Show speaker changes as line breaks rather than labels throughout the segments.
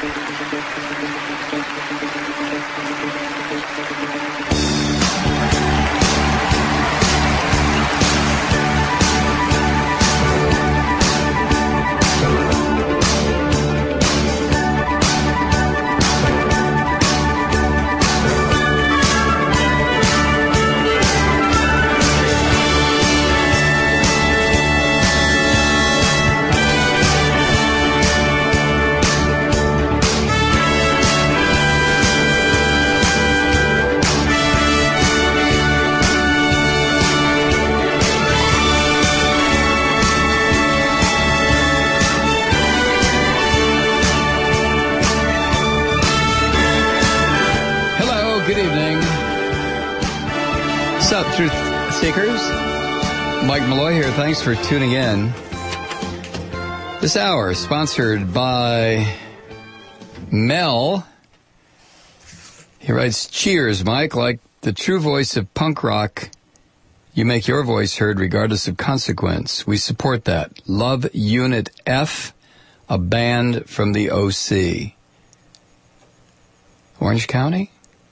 Truth Seekers, Mike Malloy here. Thanks for tuning in. This hour is sponsored by Mel. He writes, "Cheers, Mike. Like the true voice of punk rock, you make your voice heard regardless of consequence. We support that. Love Unit F, a band from the OC." Orange County?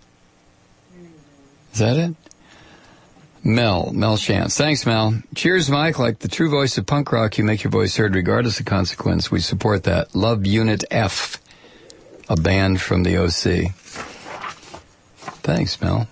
Is that it? Mel Shantz. Thanks, Mel. Cheers, Mike. Like the true voice of punk rock, you make your voice heard regardless of consequence. We support that. Love Unit F, a band from the OC. Thanks, Mel.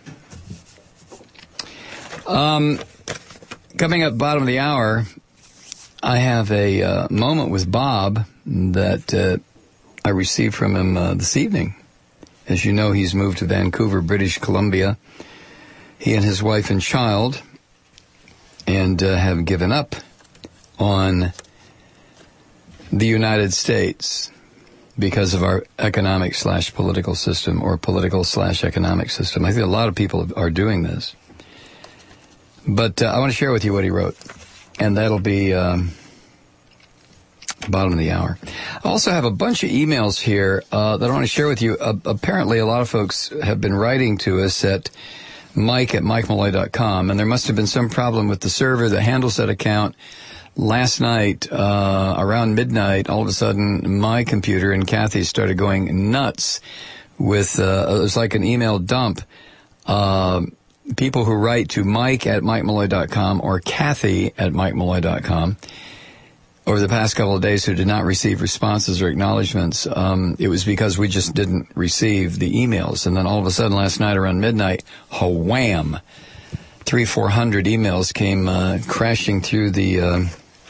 Coming up bottom of the hour, I have a moment with Bob that I received from him this evening. As you know, he's moved to Vancouver, British Columbia. He and his wife and child, and have given up on the United States because of our economic/political system, or political/economic system. I think a lot of people are doing this. But I want to share with you what he wrote, and that'll be bottom of the hour. I also have a bunch of emails here that I want to share with you. Apparently, a lot of folks have been writing to us at mike@mikemalloy.com, and there must have been some problem with the server that handles that account. Last night, around midnight, all of a sudden, my computer and Kathy's started going nuts with, it was like an email dump. People who write to mike@mikemalloy.com or Kathy@mikemalloy.com over the past couple of days who did not receive responses or acknowledgments, it was because we just didn't receive the emails. And then all of a sudden last night around midnight, wham, 300-400 emails came crashing through the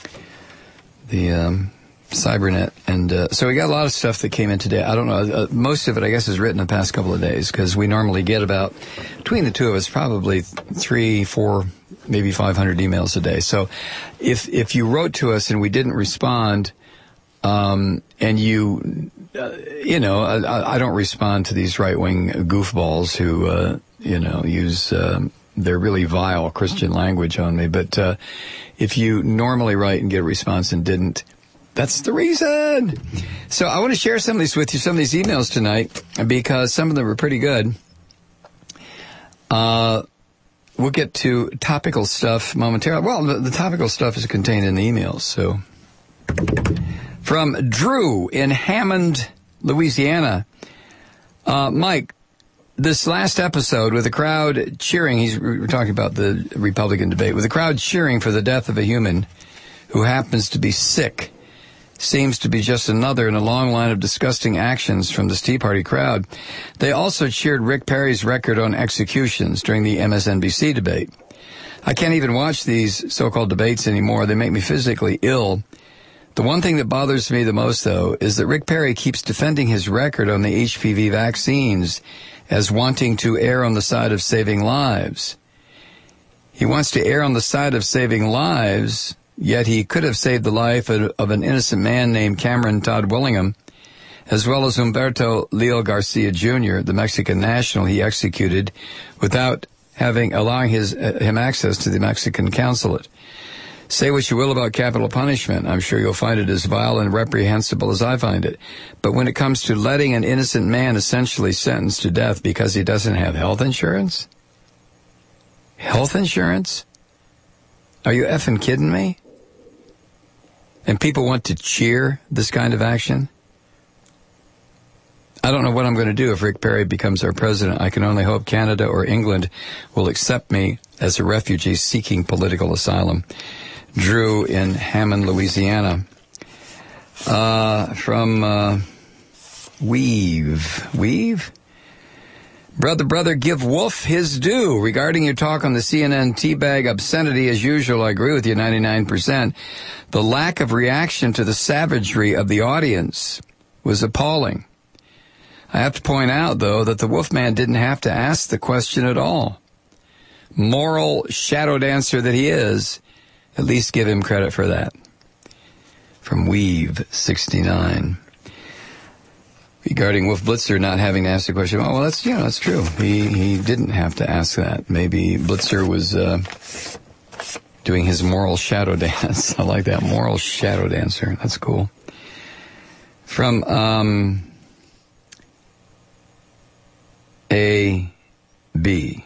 Cybernet. And so we got a lot of stuff that came in today. I don't know. Most of it, I guess, is written the past couple of days, because we normally get about, between the two of us, probably 300, 400, maybe 500 emails a day. So if you wrote to us and we didn't respond, and I don't respond to these right-wing goofballs who, use their really vile Christian language on me. But if you normally write and get a response and didn't, that's the reason. So I want to share some of these with you, some of these emails tonight, because some of them are pretty good. We'll get to topical stuff momentarily. Well, the topical stuff is contained in the emails. So, from Drew in Hammond, Louisiana. Mike, this last episode with the crowd cheering, we're talking about the Republican debate, with the crowd cheering for the death of a human who happens to be sick, seems to be just another in a long line of disgusting actions from this Tea Party crowd. They also cheered Rick Perry's record on executions during the MSNBC debate. I can't even watch these so-called debates anymore. They make me physically ill. The one thing that bothers me the most, though, is that Rick Perry keeps defending his record on the HPV vaccines as wanting to err on the side of saving lives. He wants to err on the side of saving lives, yet he could have saved the life of an innocent man named Cameron Todd Willingham, as well as Humberto Leo Garcia Jr., the Mexican national he executed without allowing him access to the Mexican consulate. Say what you will about capital punishment. I'm sure you'll find it as vile and reprehensible as I find it. But when it comes to letting an innocent man essentially sentenced to death because he doesn't have health insurance? Health insurance? Are you effing kidding me? And people want to cheer this kind of action? I don't know what I'm going to do if Rick Perry becomes our president. I can only hope Canada or England will accept me as a refugee seeking political asylum. Drew in Hammond, Louisiana. From Weave. Brother, give Wolf his due. Regarding your talk on the CNN teabag obscenity, as usual, I agree with you 99%. The lack of reaction to the savagery of the audience was appalling. I have to point out, though, that the Wolfman didn't have to ask the question at all. Moral shadow dancer that he is, at least give him credit for that. From Weave 69. Regarding Wolf Blitzer not having to ask the question, oh, well, that's true. He didn't have to ask that. Maybe Blitzer was doing his moral shadow dance. I like that, moral shadow dancer. That's cool. From A.B.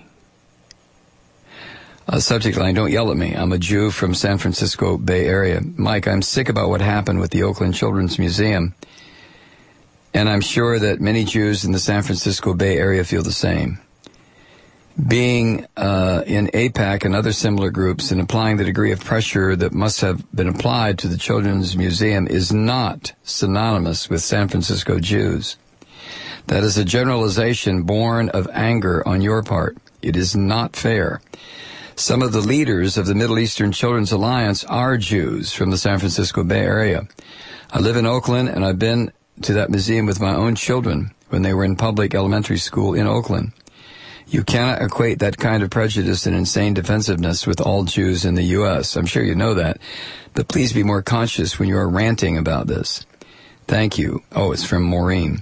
Subject line, don't yell at me. I'm a Jew from San Francisco Bay Area. Mike, I'm sick about what happened with the Oakland Children's Museum. And I'm sure that many Jews in the San Francisco Bay Area feel the same. Being in AIPAC and other similar groups and applying the degree of pressure that must have been applied to the Children's Museum is not synonymous with San Francisco Jews. That is a generalization born of anger on your part. It is not fair. Some of the leaders of the Middle Eastern Children's Alliance are Jews from the San Francisco Bay Area. I live in Oakland, and I've been to that museum with my own children when they were in public elementary school in Oakland. You cannot equate that kind of prejudice and insane defensiveness with all Jews in the U.S. I'm sure you know that, but please be more conscious when you are ranting about this. Thank you. Oh, it's from Maureen.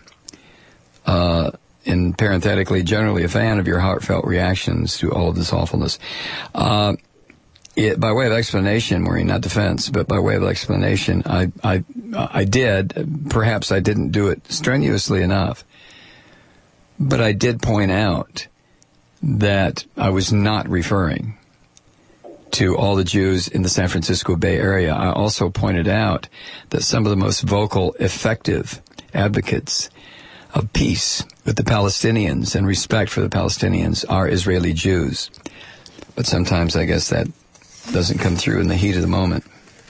And parenthetically, generally a fan of your heartfelt reactions to all of this awfulness. By way of explanation, Maureen, not defense, but by way of explanation, I did, perhaps I didn't do it strenuously enough, but I did point out that I was not referring to all the Jews in the San Francisco Bay Area. I also pointed out that some of the most vocal, effective advocates of peace with the Palestinians and respect for the Palestinians are Israeli Jews. But sometimes I guess that doesn't come through in the heat of the moment.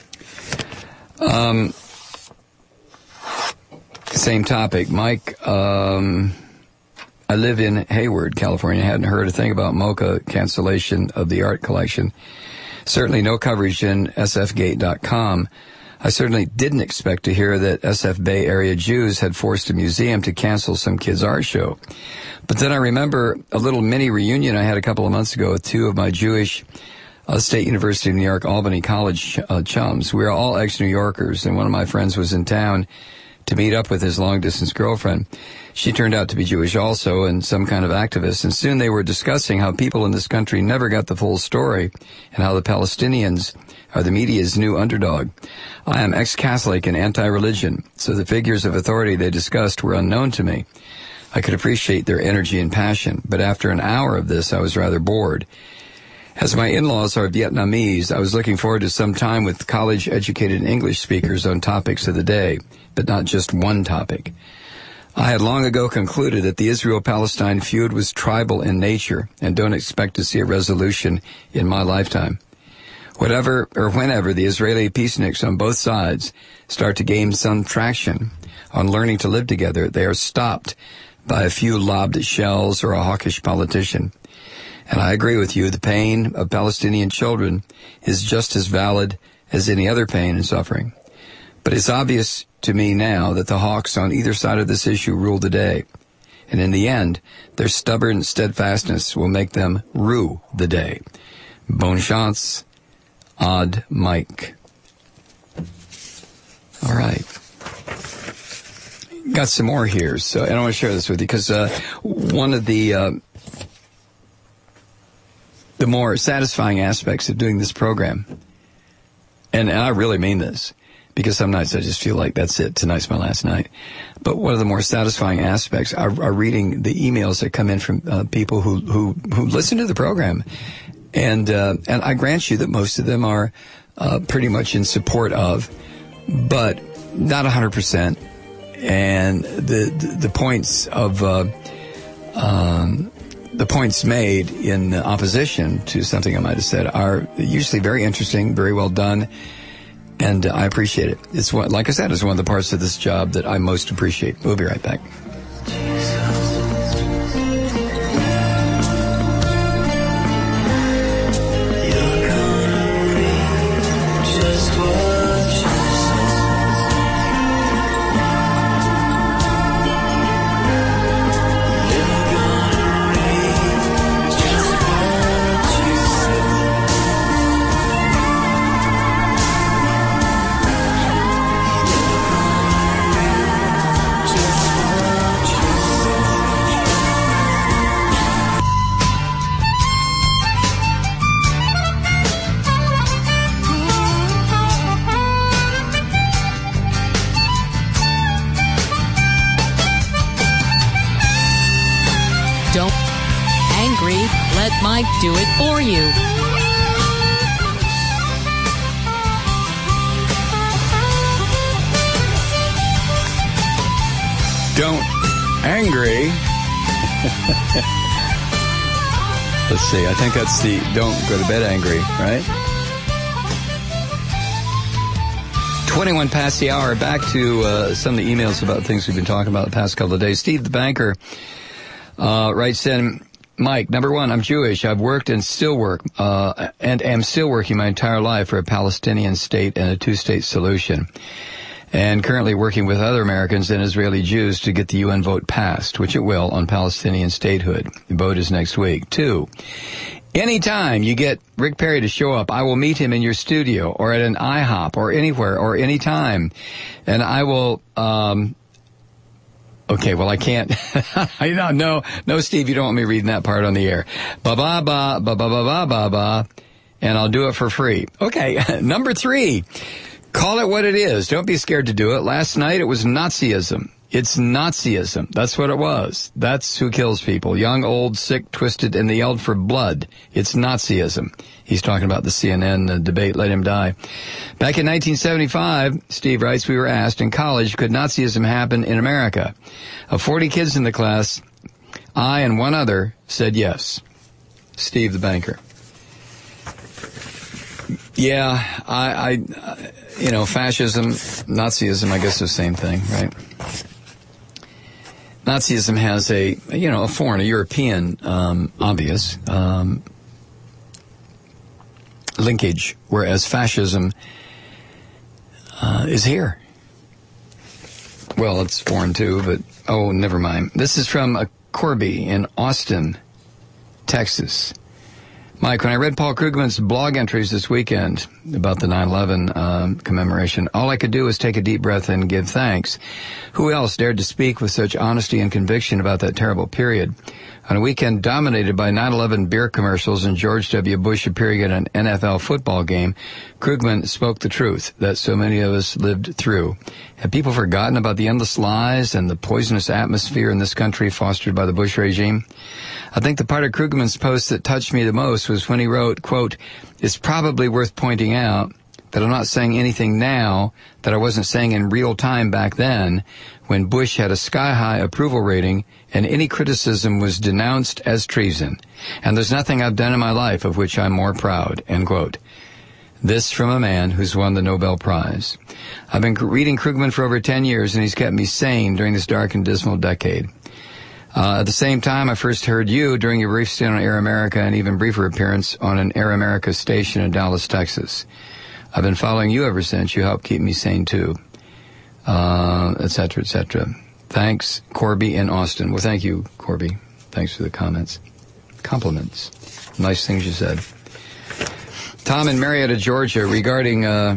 Same topic. Mike, I live in Hayward, California. I hadn't heard a thing about MoCA cancellation of the art collection. Certainly no coverage in sfgate.com. I certainly didn't expect to hear that SF Bay Area Jews had forced a museum to cancel some kid's art show. But then I remember a little mini reunion I had a couple of months ago with two of my Jewish State University of New York Albany College chums. We were all ex-New Yorkers, and one of my friends was in town to meet up with his long-distance girlfriend. She turned out to be Jewish also and some kind of activist, and soon they were discussing how people in this country never got the full story and how the Palestinians are the media's new underdog. I am ex-Catholic and anti-religion, so the figures of authority they discussed were unknown to me. I could appreciate their energy and passion, but after an hour of this, I was rather bored. As my in-laws are Vietnamese, I was looking forward to some time with college-educated English speakers on topics of the day, but not just one topic. I had long ago concluded that the Israel-Palestine feud was tribal in nature and don't expect to see a resolution in my lifetime. Whatever or whenever the Israeli peaceniks on both sides start to gain some traction on learning to live together, they are stopped by a few lobbed shells or a hawkish politician. And I agree with you, the pain of Palestinian children is just as valid as any other pain and suffering. But it's obvious to me now that the hawks on either side of this issue rule the day. And in the end, their stubborn steadfastness will make them rue the day. Bonne chance, Odd Mike. All right. Got some more here, so I want to share this with you because one of the more satisfying aspects of doing this program, and I really mean this, because some nights I just feel like that's it, tonight's my last night. But one of the more satisfying aspects are reading the emails that come in from people who listen to the program. And I grant you that most of them are pretty much in support of, but not 100%. and the points of the points made in opposition to something I might have said are usually very interesting, very well done, and I appreciate it. It's what, like I said, it's one of the parts of this job that I most appreciate. We'll be right back.
Mike do it for you.
Don't angry. Let's see. I think that's the don't go to bed angry, right? 21 past the hour. Back to some of the emails about things we've been talking about the past couple of days. Steve the banker writes in, Mike, number one, I'm Jewish. I've worked and still work, and am still working my entire life for a Palestinian state and a two-state solution. And currently working with other Americans and Israeli Jews to get the UN vote passed, which it will, on Palestinian statehood. The vote is next week. 2, anytime you get Rick Perry to show up, I will meet him in your studio or at an IHOP or anywhere or anytime. And I will, okay, well, I can't. No, Steve, you don't want me reading that part on the air. Ba-ba-ba, and I'll do it for free. Okay, number 3, call it what it is. Don't be scared to do it. Last night, it was Nazism. It's Nazism. That's what it was. That's who kills people. Young, old, sick, twisted, and they yelled for blood. It's Nazism. He's talking about the CNN debate, Let Him Die. Back in 1975, Steve writes, we were asked in college, could Nazism happen in America? Of 40 kids in the class, I and one other said yes. Steve the banker. Yeah, I fascism, Nazism, I guess the same thing, right? Nazism has a foreign, a European, obvious, linkage, whereas fascism, is here. Well, it's foreign too, but, never mind. This is from Corby in Austin, Texas. Mike, when I read Paul Krugman's blog entries this weekend about the 9/11 commemoration, all I could do was take a deep breath and give thanks. Who else dared to speak with such honesty and conviction about that terrible period? On a weekend dominated by 9/11 beer commercials and George W. Bush appearing at an NFL football game, Krugman spoke the truth that so many of us lived through. Have people forgotten about the endless lies and the poisonous atmosphere in this country fostered by the Bush regime? I think the part of Krugman's post that touched me the most was when he wrote, quote, it's probably worth pointing out that I'm not saying anything now that I wasn't saying in real time back then when Bush had a sky-high approval rating and any criticism was denounced as treason. And there's nothing I've done in my life of which I'm more proud, end quote. This from a man who's won the Nobel Prize. I've been reading Krugman for over 10 years and he's kept me sane during this dark and dismal decade. At the same time, I first heard you during your brief stint on Air America and even briefer appearance on an Air America station in Dallas, Texas. I've been following you ever since. You helped keep me sane, too, et cetera, et cetera. Thanks, Corby in Austin. Well, thank you, Corby. Thanks for the comments. Compliments. Nice things you said. Tom in Marietta, Georgia, regarding, I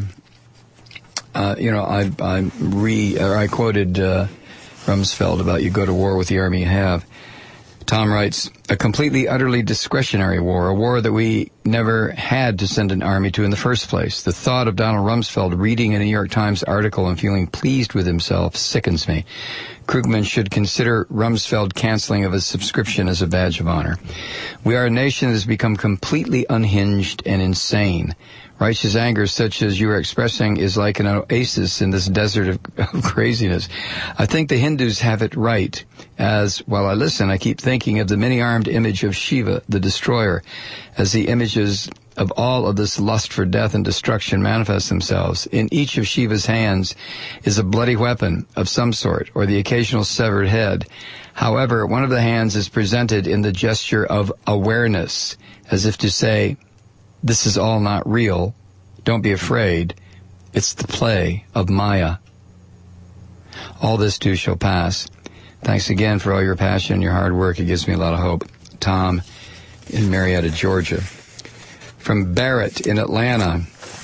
quoted Rumsfeld about you go to war with the army you have. Tom writes, a completely, utterly discretionary war, a war that we never had to send an army to in the first place. The thought of Donald Rumsfeld reading a New York Times article and feeling pleased with himself sickens me. Krugman should consider Rumsfeld canceling of his subscription as a badge of honor. We are a nation that has become completely unhinged and insane. Righteous anger such as you are expressing is like an oasis in this desert of craziness. I think the Hindus have it right, as while I listen, I keep thinking of the many-armed image of Shiva, the destroyer, as the images of all of this lust for death and destruction manifest themselves. In each of Shiva's hands is a bloody weapon of some sort, or the occasional severed head. However, one of the hands is presented in the gesture of awareness, as if to say, this is all not real. Don't be afraid. It's the play of Maya. All this too shall pass. Thanks again for all your passion and your hard work. It gives me a lot of hope. Tom in Marietta, Georgia. From Barrett in Atlanta,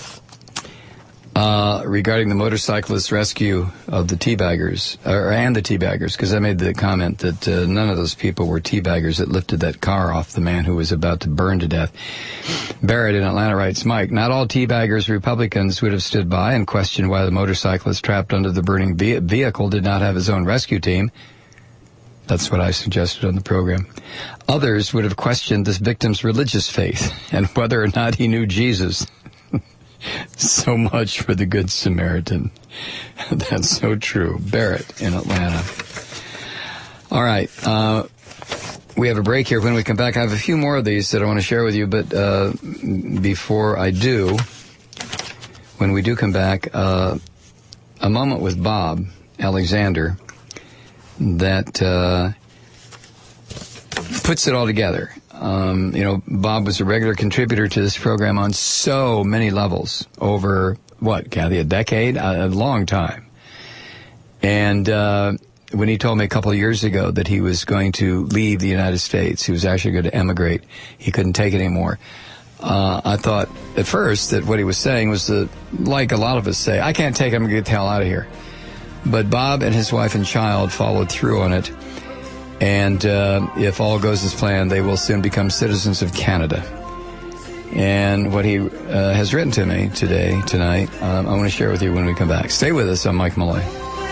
regarding the motorcyclist rescue of the teabaggers, and the teabaggers, because I made the comment that none of those people were teabaggers that lifted that car off the man who was about to burn to death. Barrett in Atlanta writes, Mike, not all teabaggers Republicans would have stood by and questioned why the motorcyclist trapped under the burning vehicle did not have his own rescue team. That's what I suggested on the program. Others would have questioned this victim's religious faith and whether or not he knew Jesus. So much for the Good Samaritan. That's so true. Barrett in Atlanta. All right. We have a break here. When we come back, I have a few more of these that I want to share with you. But before I do, when we do come back, a moment with Bob Alexander that puts it all together. Bob was a regular contributor to this program on so many levels over, what, Kathy, a decade? A long time. And when he told me a couple of years ago that he was going to leave the United States, he was actually going to emigrate, he couldn't take it anymore, I thought at first that what he was saying was like a lot of us say, I can't take it, I'm going to get the hell out of here. But Bob and his wife and child followed through on it. And if all goes as planned, they will soon become citizens of Canada. And what he has written to me tonight, I want to share with you when we come back. Stay with us. I'm Mike Malloy.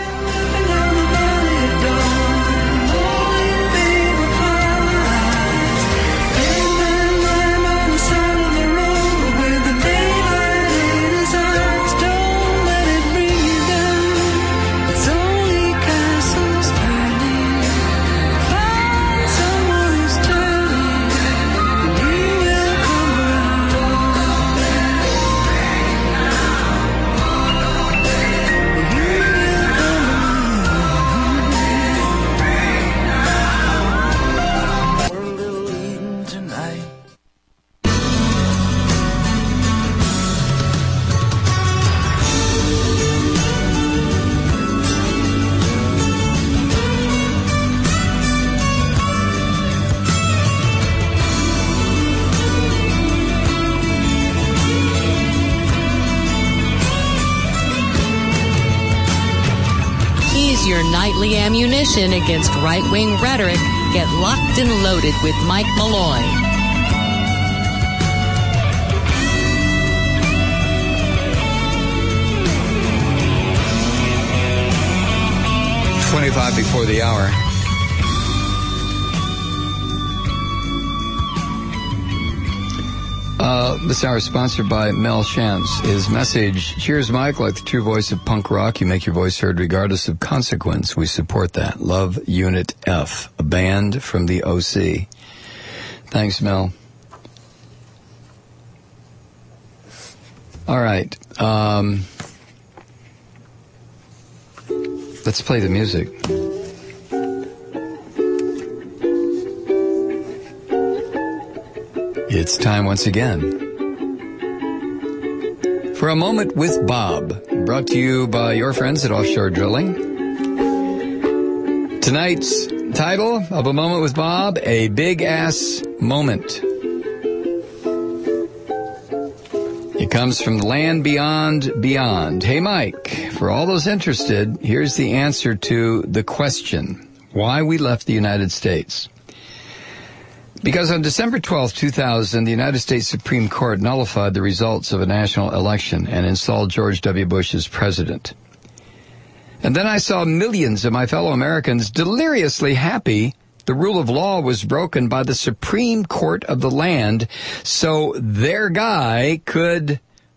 Ammunition against right-wing rhetoric. Get locked and loaded with Mike Malloy.
$25 before the hour. This hour is sponsored by Mel Shantz. His message, cheers, Mike, like the true voice of punk rock. You make your voice heard regardless of consequence. We support that. Love Unit F, a band from the OC. Thanks, Mel. All right. Let's play the music. It's time once again for A Moment with Bob, brought to you by your friends at Offshore Drilling. Tonight's title of A Moment with Bob, A Big-Ass Moment. It comes from the land beyond beyond. Hey, Mike, for all those interested, here's the answer to the question, why we left the United States. Because on December 12, 2000, the United States Supreme Court nullified the results of a national election and installed George W. Bush as president. And then I saw millions of my fellow Americans deliriously happy the rule of law was broken by the Supreme Court of the land, so their guy could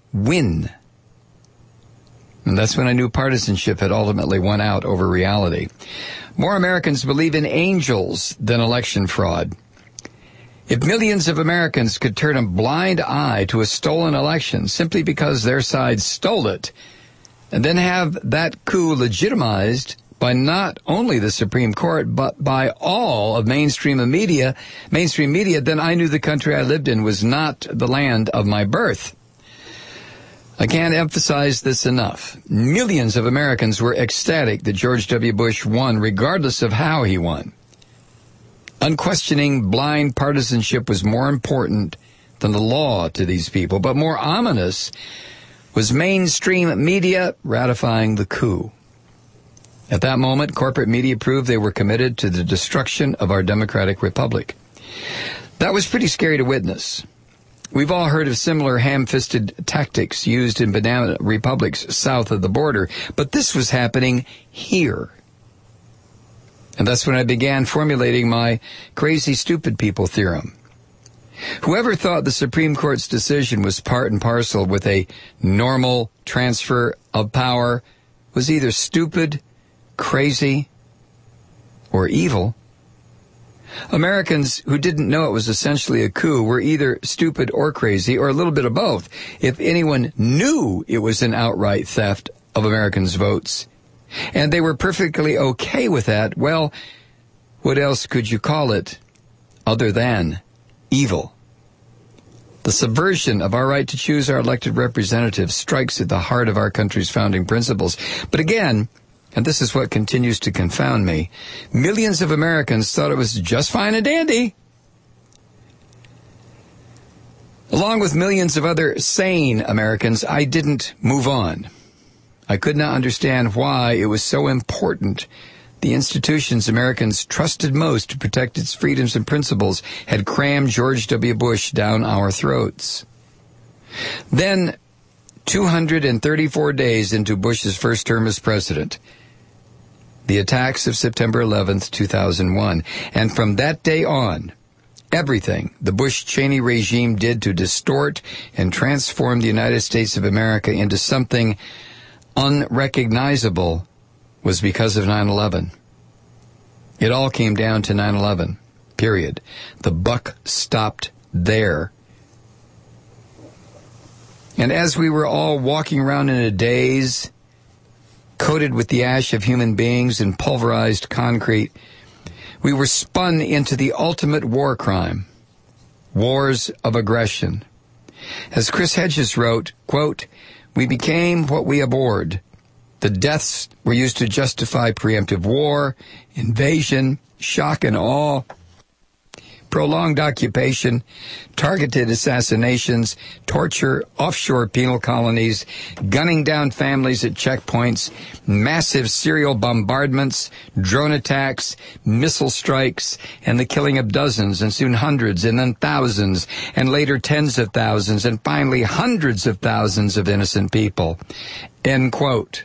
win. And that's when I knew partisanship had ultimately won out over reality. More Americans believe in angels than election fraud. If millions of Americans could turn a blind eye to a stolen election simply because their side stole it, and then have that coup legitimized by not only the Supreme Court, but by all of mainstream media, then I knew the country I lived in was not the land of my birth. I can't emphasize this enough. Millions of Americans were ecstatic that George W. Bush won, regardless of how he won. Unquestioning blind partisanship was more important than the law to these people, but more ominous was mainstream media ratifying the coup. At that moment, corporate media proved they were committed to the destruction of our democratic republic. That was pretty scary to witness. We've all heard of similar ham-fisted tactics used in banana republics south of the border, but this was happening here. And that's when I began formulating my crazy stupid people theorem. Whoever thought the Supreme Court's decision was part and parcel with a normal transfer of power was either stupid, crazy, or evil. Americans who didn't know it was essentially a coup were either stupid or crazy, or a little bit of both. If anyone knew it was an outright theft of Americans' votes, and they were perfectly okay with that, well, what else could you call it other than evil? The subversion of our right to choose our elected representatives strikes at the heart of our country's founding principles. But again, and this is what continues to confound me, millions of Americans thought it was just fine and dandy. Along with millions of other sane Americans, I didn't move on. I could not understand why it was so important the institutions Americans trusted most to protect its freedoms and principles had crammed George W. Bush down our throats. Then, 234 days into Bush's first term as president, the attacks of September 11th, 2001, and from that day on, everything the Bush-Cheney regime did to distort and transform the United States of America into something unrecognizable was because of 9/11. It all came down to 9/11, period. The buck stopped there. And as we were all walking around in a daze, coated with the ash of human beings and pulverized concrete, we were spun into the ultimate war crime, wars of aggression. As Chris Hedges wrote, quote, "We became what we abhorred. The deaths were used to justify preemptive war, invasion, shock and awe, prolonged occupation, targeted assassinations, torture, offshore penal colonies, gunning down families at checkpoints, massive serial bombardments, drone attacks, missile strikes, and the killing of dozens, and soon hundreds, and then thousands, and later tens of thousands, and finally hundreds of thousands of innocent people." End quote.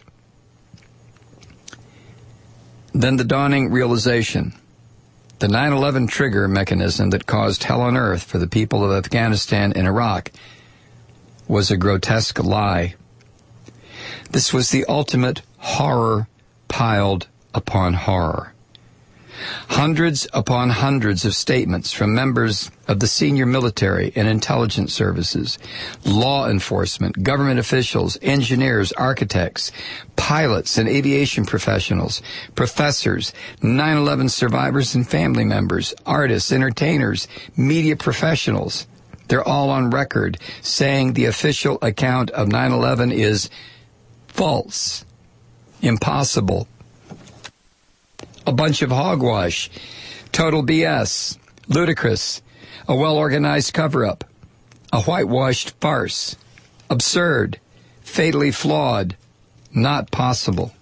Then the dawning realization. The 9/11 trigger mechanism that caused hell on earth for the people of Afghanistan and Iraq was a grotesque lie. This was the ultimate horror piled upon horror. Hundreds upon hundreds of statements from members of the senior military and intelligence services, law enforcement, government officials, engineers, architects, pilots and aviation professionals, professors, 9/11 survivors and family members, artists, entertainers, media professionals. They're all on record saying the official account of 9/11 is false, impossible, a bunch of hogwash, total BS, ludicrous, a well-organized cover-up, a whitewashed farce, absurd, fatally flawed, not possible.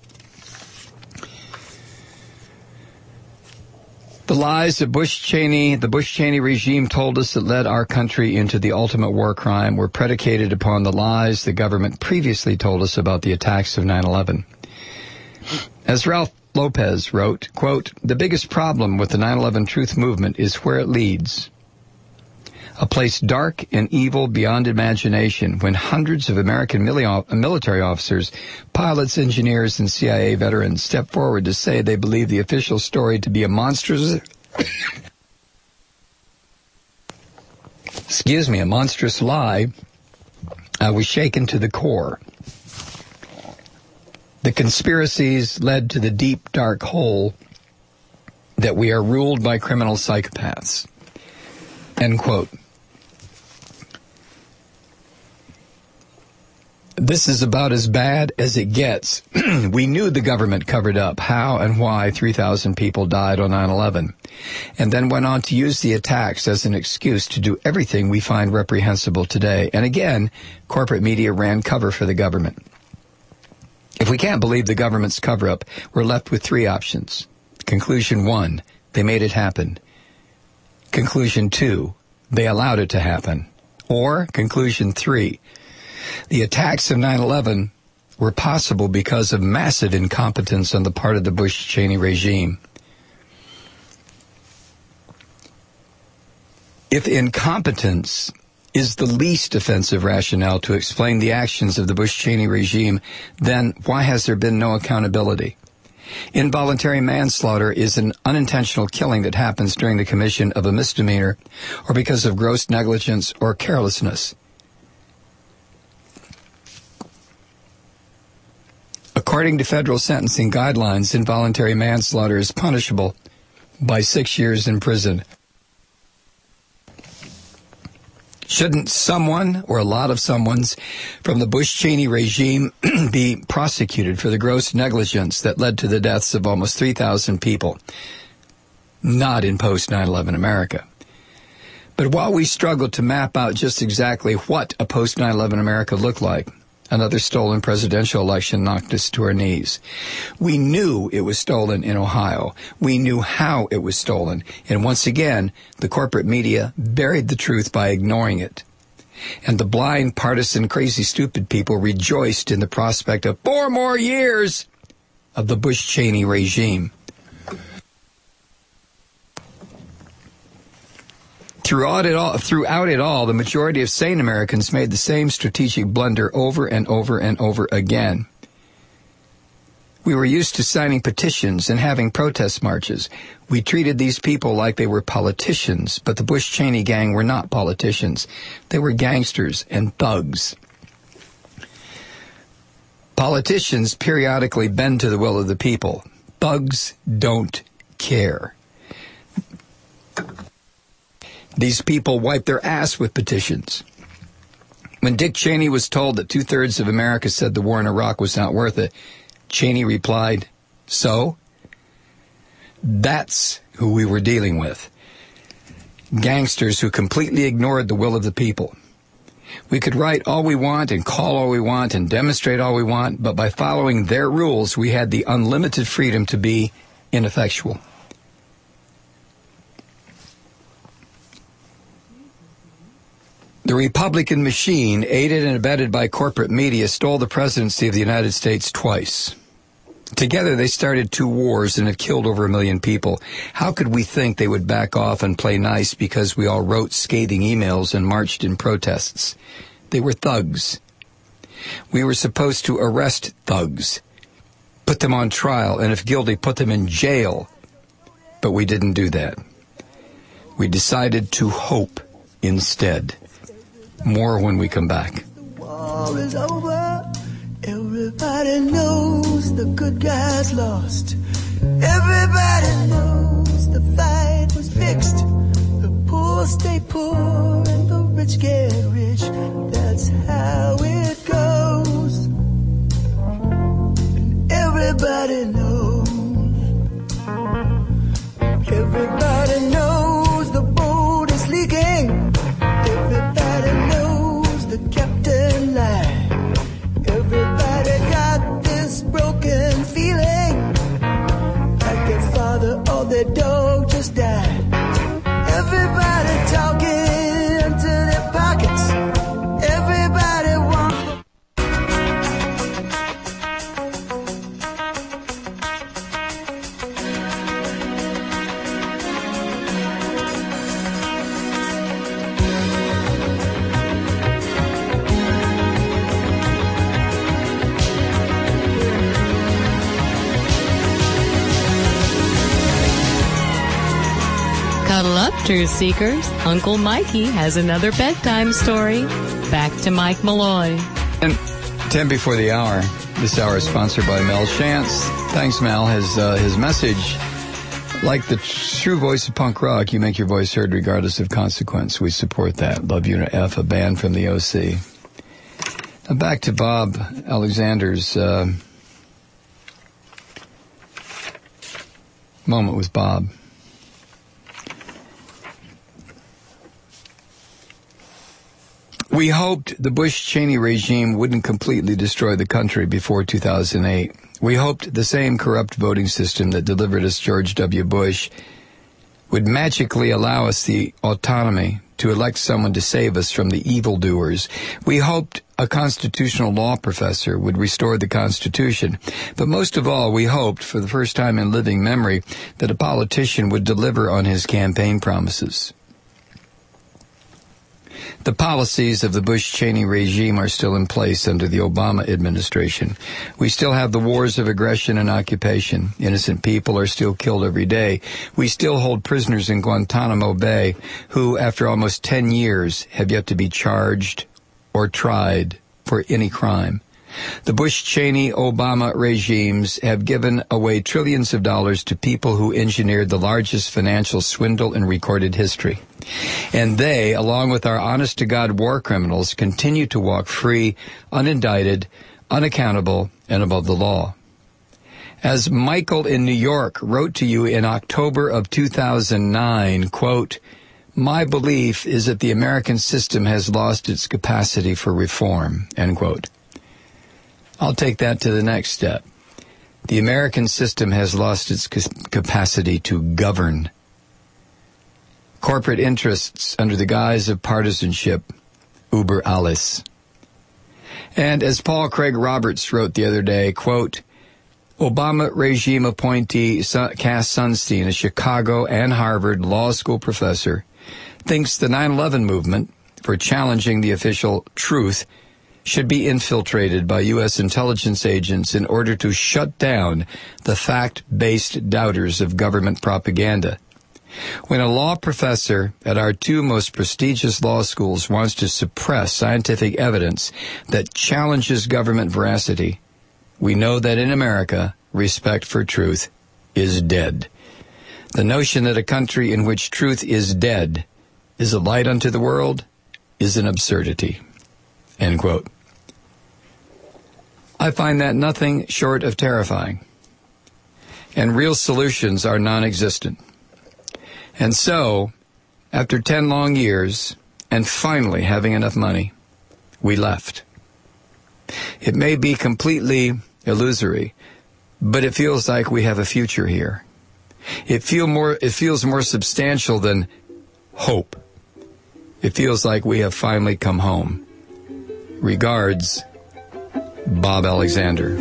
The lies of the Bush-Cheney regime told us that led our country into the ultimate war crime were predicated upon the lies the government previously told us about the attacks of 9/11. As Ralph Lopez wrote, quote, "The biggest problem with the 9/11 truth movement is where it leads. a place dark and evil beyond imagination, when hundreds of American military officers, pilots, engineers, and CIA veterans step forward to say they believe the official story to be a monstrous lie, I was shaken to the core. The conspiracies led to the deep, dark hole that we are ruled by criminal psychopaths. End quote. This is about as bad as it gets. We knew the government covered up how and why 3,000 people died on 9/11, and then went on to use the attacks as an excuse to do everything we find reprehensible today. And again, corporate media ran cover for the government. If we can't believe the government's cover-up, we're left with three options. Conclusion 1, they made it happen. Conclusion 2, they allowed it to happen. Or conclusion 3, the attacks of 9/11 were possible because of massive incompetence on the part of the Bush-Cheney regime. If incompetence is the least offensive rationale to explain the actions of the Bush-Cheney regime, then why has there been no accountability? Involuntary manslaughter is an unintentional killing that happens during the commission of a misdemeanor or because of gross negligence or carelessness. According to federal sentencing guidelines, involuntary manslaughter is punishable by 6 years in prison. Shouldn't someone, or a lot of someones, from the Bush-Cheney regime be prosecuted for the gross negligence that led to the deaths of almost 3,000 people? Not in post-9/11 America. But while we struggle to map out just exactly what a post-9/11 America looked like, another stolen presidential election knocked us to our knees. We knew it was stolen in Ohio. We knew how it was stolen. And once again, the corporate media buried the truth by ignoring it. And the blind, partisan, crazy, stupid people rejoiced in the prospect of 4 more years of the Bush-Cheney regime. Throughout it all, the majority of sane Americans made the same strategic blunder over and over and over again. We were used to signing petitions and having protest marches. We treated these people like they were politicians, but the Bush-Cheney gang were not politicians. They were gangsters and thugs. Politicians periodically bend to the will of the people. Thugs don't care. These people wipe their ass with petitions. When Dick Cheney was told that 2/3 of America said the war in Iraq was not worth it, Cheney replied, "So?" That's who we were dealing with. Gangsters who completely ignored the will of the people. We could write all we want and call all we want and demonstrate all we want, but by following their rules, we had the unlimited freedom to be ineffectual. The Republican machine, aided and abetted by corporate media, stole the presidency of the United States twice. Together, they started 2 wars and have killed over 1 million people. How could we think they would back off and play nice because we all wrote scathing emails and marched in protests? They were thugs. We were supposed to arrest thugs, put them on trial, and if guilty, put them in jail. But we didn't do that. We decided to hope instead. More when we come back.
The war is over. Everybody knows the good guys lost. Everybody knows the fight was fixed. The poor stay poor and the rich get rich. That's how it goes. And everybody knows. Everybody knows the boat is leaking. Everybody knows the captain lied. Everybody got this broken feeling like their father or their dog just died. Everybody talking to their pockets. Everybody wants.
Cuddle up, truth seekers. Uncle Mikey has another bedtime story. Back to Mike Malloy.
And 10 before the hour. This hour is sponsored by Mel Shantz. Thanks, Mel. His message, like the true voice of punk rock, you make your voice heard regardless of consequence. We support that. Love Unit F, a band from the OC. Now back to Bob Alexander's moment with Bob. We hoped the Bush-Cheney regime wouldn't completely destroy the country before 2008. We hoped the same corrupt voting system that delivered us George W. Bush would magically allow us the autonomy to elect someone to save us from the evildoers. We hoped a constitutional law professor would restore the Constitution. But most of all, we hoped, for the first time in living memory, that a politician would deliver on his campaign promises. The policies of the Bush-Cheney regime are still in place under the Obama administration. We still have the wars of aggression and occupation. Innocent people are still killed every day. We still hold prisoners in Guantanamo Bay who, after almost 10 years, have yet to be charged or tried for any crime. The Bush-Cheney-Obama regimes have given away trillions of dollars to people who engineered the largest financial swindle in recorded history. And they, along with our honest-to-God war criminals, continue to walk free, unindicted, unaccountable, and above the law. As Michael in New York wrote to you in October of 2009, quote, "My belief is that the American system has lost its capacity for reform," end quote. I'll take that to the next step. The American system has lost its capacity to govern. Corporate interests under the guise of partisanship, über alles. And as Paul Craig Roberts wrote the other day, quote, Obama regime appointee Cass Sunstein, a Chicago and Harvard law school professor, thinks the 9/11 movement, for challenging the official truth, should be infiltrated by U.S. intelligence agents in order to shut down the fact-based doubters of government propaganda. When a law professor at our two most prestigious law schools wants to suppress scientific evidence that challenges government veracity, we know that in America, respect for truth is dead. The notion that a country in which truth is dead is a light unto the world is an absurdity. End quote. I find that nothing short of terrifying. And real solutions are non-existent. And so, after 10 long years, and finally having enough money, we left. It may be completely illusory, but it feels like we have a future here. It feels more substantial than hope. It feels like we have finally come home. Regards, Bob Alexander.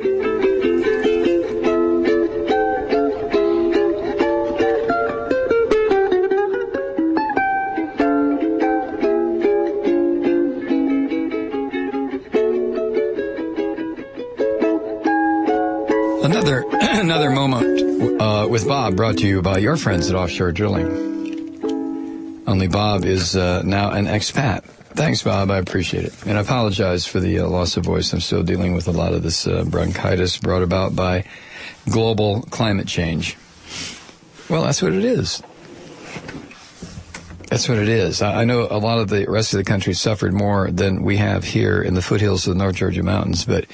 Another moment with Bob, brought to you by your friends at Offshore Drilling. Only Bob is now an expat. Thanks, Bob. I appreciate it. And I apologize for the loss of voice. I'm still dealing with a lot of this bronchitis brought about by global climate change. Well, that's what it is. That's what it is. I know a lot of the rest of the country suffered more than we have here in the foothills of the North Georgia mountains, but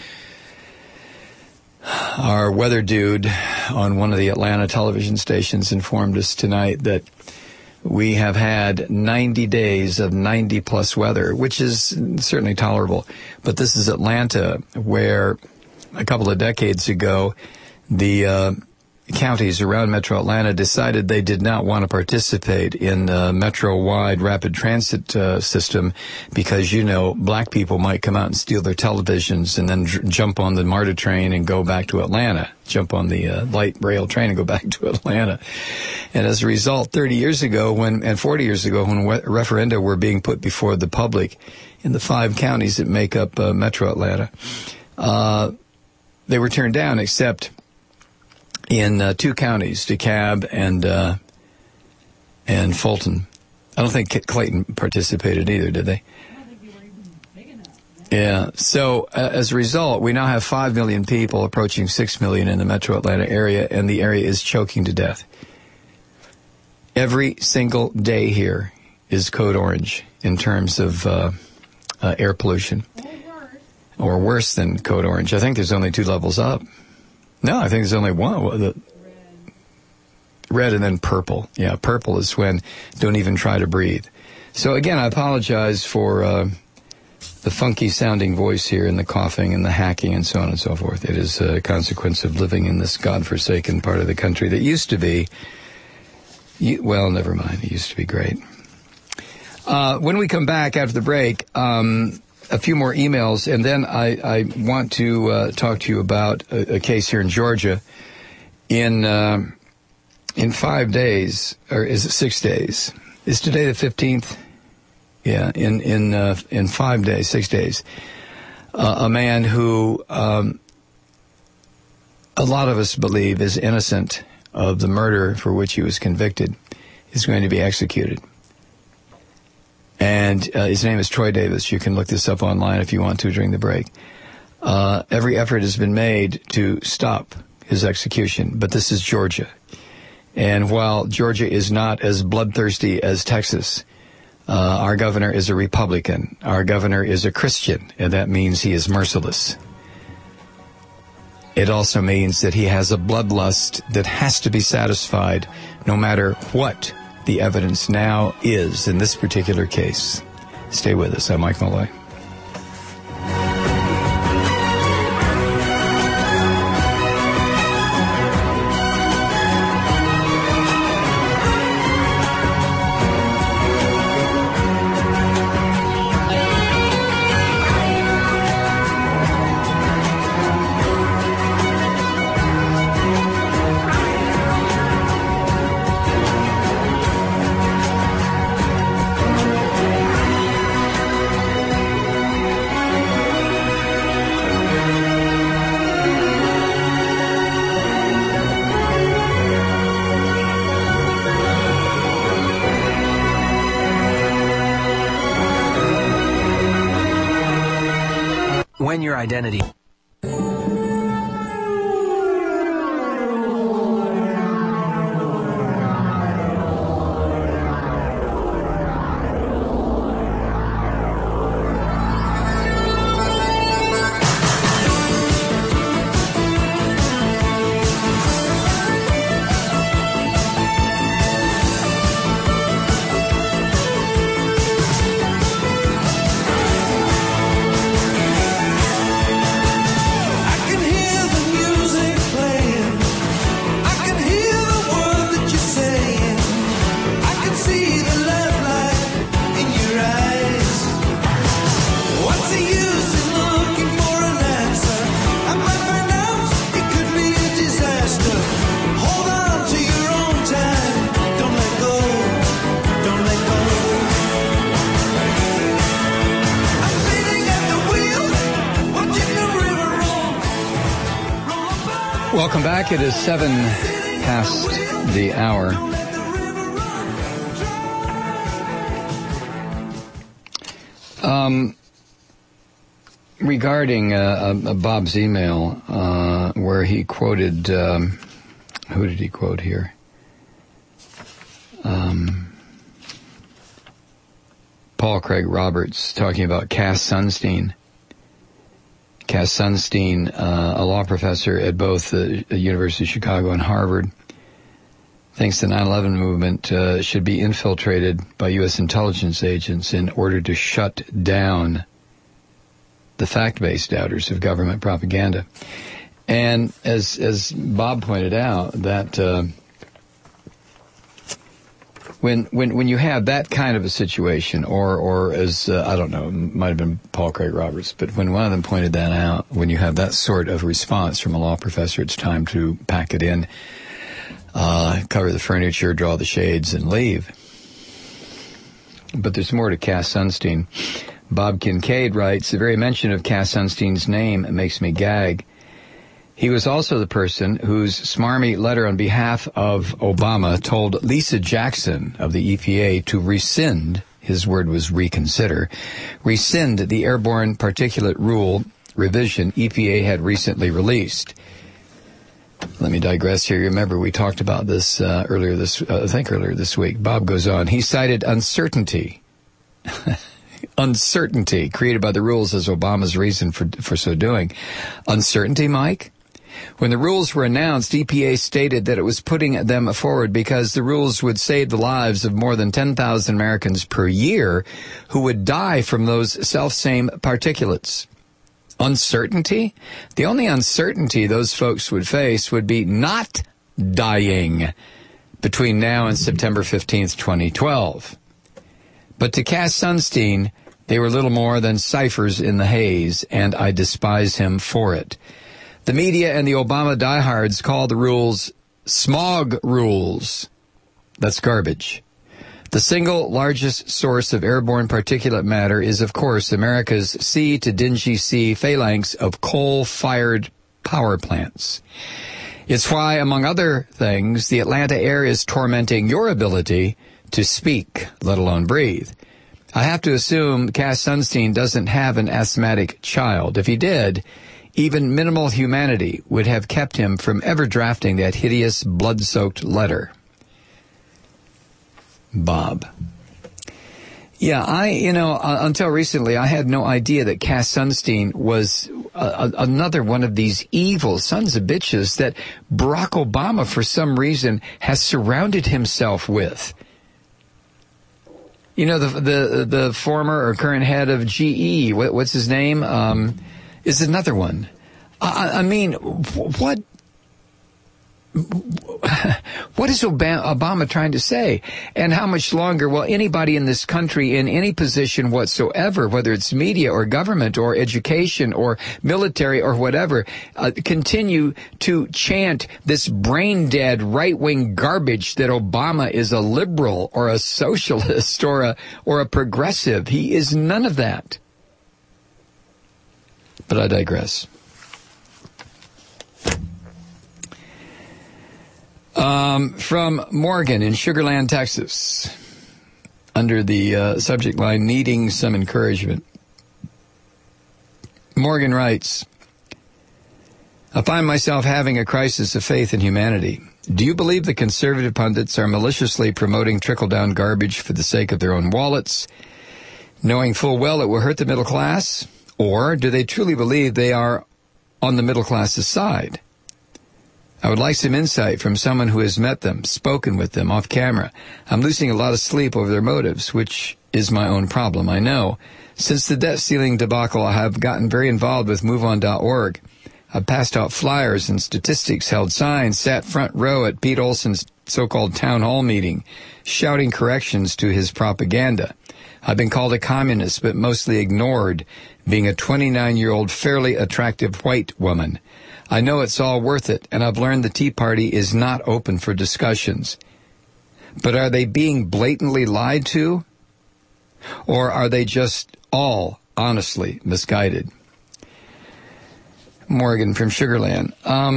our weather dude on one of the Atlanta television stations informed us tonight that we have had 90 days of 90-plus weather, which is certainly tolerable. But this is Atlanta, where a couple of decades ago, the counties around Metro Atlanta decided they did not want to participate in the Metro-wide rapid transit system because, you know, black people might come out and steal their televisions and then jump on the MARTA train and go back to Atlanta, jump on the light rail train and go back to Atlanta. And as a result, 30 years ago and 40 years ago, when referenda were being put before the public in the 5 counties that make up Metro Atlanta, they were turned down, except in 2 counties, DeKalb and and Fulton. I don't think Clayton participated either, did they? Yeah. So as a result, we now have 5 million people, approaching 6 million in the metro Atlanta area, and the area is choking to death. Every single day here is code orange in terms of air pollution. Or worse than code orange. I think there's only 2 levels up. No, I think there's only one. Red and then purple. Yeah, purple is when don't even try to breathe. So again, I apologize for the funky sounding voice here and the coughing and the hacking and so on and so forth. It is a consequence of living in this godforsaken part of the country that used to be, well, never mind. It used to be great. When we come back after the break, a few more emails, and then I want to talk to you about a case here in Georgia. In 5 days, or is it 6 days? Is today the 15th? Yeah, in 5 days, 6 days, a man who a lot of us believe is innocent of the murder for which he was convicted is going to be executed. And his name is Troy Davis. You can look this up online if you want to during the break. Every effort has been made to stop his execution, but this is Georgia. And while Georgia is not as bloodthirsty as Texas, our governor is a Republican. Our governor is a Christian, and that means he is merciless. It also means that he has a bloodlust that has to be satisfied no matter what the evidence now is in this particular case. Stay with us. I'm Mike Malloy.
When your identity.
Welcome back. It is 7 past the hour. Regarding Bob's email, where he quoted, who did he quote here? Paul Craig Roberts talking about Cass Sunstein. Cass Sunstein, a law professor at both the University of Chicago and Harvard, thinks the 9/11 movement should be infiltrated by U.S. intelligence agents in order to shut down the fact-based doubters of government propaganda. And as Bob pointed out, that when you have that kind of a situation, or as I don't know, it might have been Paul Craig Roberts, but when one of them pointed that out, when you have that sort of response from a law professor, it's time to pack it in, cover the furniture, draw the shades, and leave. But there's more to Cass Sunstein. Bob Kincaid writes, the very mention of Cass Sunstein's name makes me gag. He was also the person whose smarmy letter on behalf of Obama told Lisa Jackson of the EPA to rescind, his word was reconsider, rescind the airborne particulate rule revision EPA had recently released. Let me digress here. Remember, we talked about this earlier this week. Bob goes on. He cited uncertainty. Uncertainty created by the rules as Obama's reason for so doing. Uncertainty, Mike? When the rules were announced, EPA stated that it was putting them forward because the rules would save the lives of more than 10,000 Americans per year who would die from those self-same particulates. Uncertainty? The only uncertainty those folks would face would be not dying between now and September 15th, 2012. But to Cass Sunstein, they were little more than ciphers in the haze, and I despise him for it. The media and the Obama diehards call the rules smog rules. That's garbage. The single largest source of airborne particulate matter is, of course, America's sea to dingy sea phalanx of coal-fired power plants. It's why, among other things, the Atlanta air is tormenting your ability to speak, let alone breathe. I have to assume Cass Sunstein doesn't have an asthmatic child. If he did, even minimal humanity would have kept him from ever drafting that hideous, blood-soaked letter. Bob. Yeah, until recently, I had no idea that Cass Sunstein was another one of these evil sons of bitches that Barack Obama, for some reason, has surrounded himself with. You know, the former or current head of GE, what's his name, is another one. I mean, what is Obama trying to say? And how much longer will anybody in this country in any position whatsoever, whether it's media or government or education or military or whatever, continue to chant this brain-dead right-wing garbage that Obama is a liberal or a socialist or a progressive? He is none of that. But I digress. From Morgan in Sugar Land, Texas, under the subject line, needing some encouragement. Morgan writes, I find myself having a crisis of faith in humanity. Do you believe the conservative pundits are maliciously promoting trickle-down garbage for the sake of their own wallets, knowing full well it will hurt the middle class? Or do they truly believe they are on the middle class's side? I would like some insight from someone who has met them, spoken with them off camera. I'm losing a lot of sleep over their motives, which is my own problem, I know. Since the debt ceiling debacle, I have gotten very involved with MoveOn.org. I've passed out flyers and statistics, held signs, sat front row at Pete Olson's so-called town hall meeting, shouting corrections to his propaganda. I've been called a communist, but mostly ignored, being a 29-year-old fairly attractive white woman. I know it's all worth it, and I've learned the Tea Party is not open for discussions. But are they being blatantly lied to? Or are they just all honestly misguided? Morgan from Sugar Land.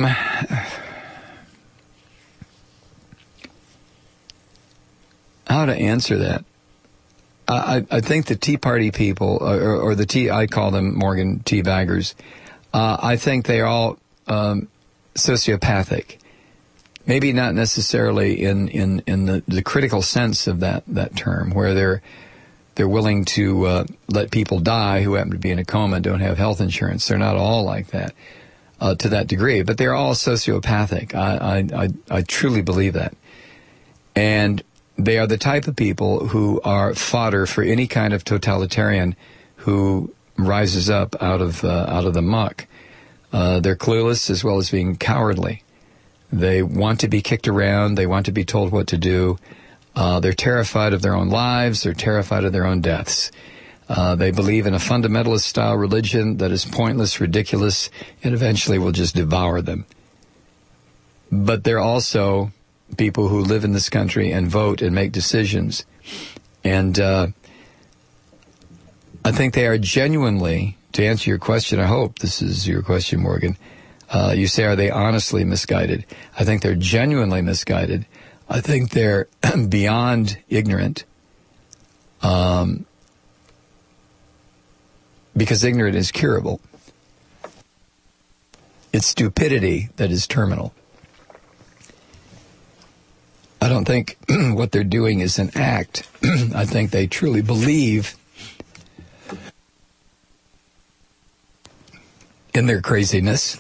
How to answer that? I think the Tea Party people, or the Tea, I call them Morgan tea baggers, I think they are all sociopathic. Maybe not necessarily in the critical sense of that term, where they're willing to let people die who happen to be in a coma and don't have health insurance. They're not all like that to that degree, but they're all sociopathic. I truly believe that. And they are the type of people who are fodder for any kind of totalitarian who rises up out of the muck. They're clueless as well as being cowardly. They want to be kicked around. They want to be told what to do. They're terrified of their own lives. They're terrified of their own deaths. They believe in a fundamentalist-style religion that is pointless, ridiculous, and eventually will just devour them. But they're also people who live in this country and vote and make decisions. And I think they are genuinely, to answer your question, I hope this is your question, Morgan, You say, are they honestly misguided? I think they're genuinely misguided. I think they're beyond ignorant, because ignorance is curable. It's stupidity that is terminal. I don't think what they're doing is an act. I think they truly believe in their craziness.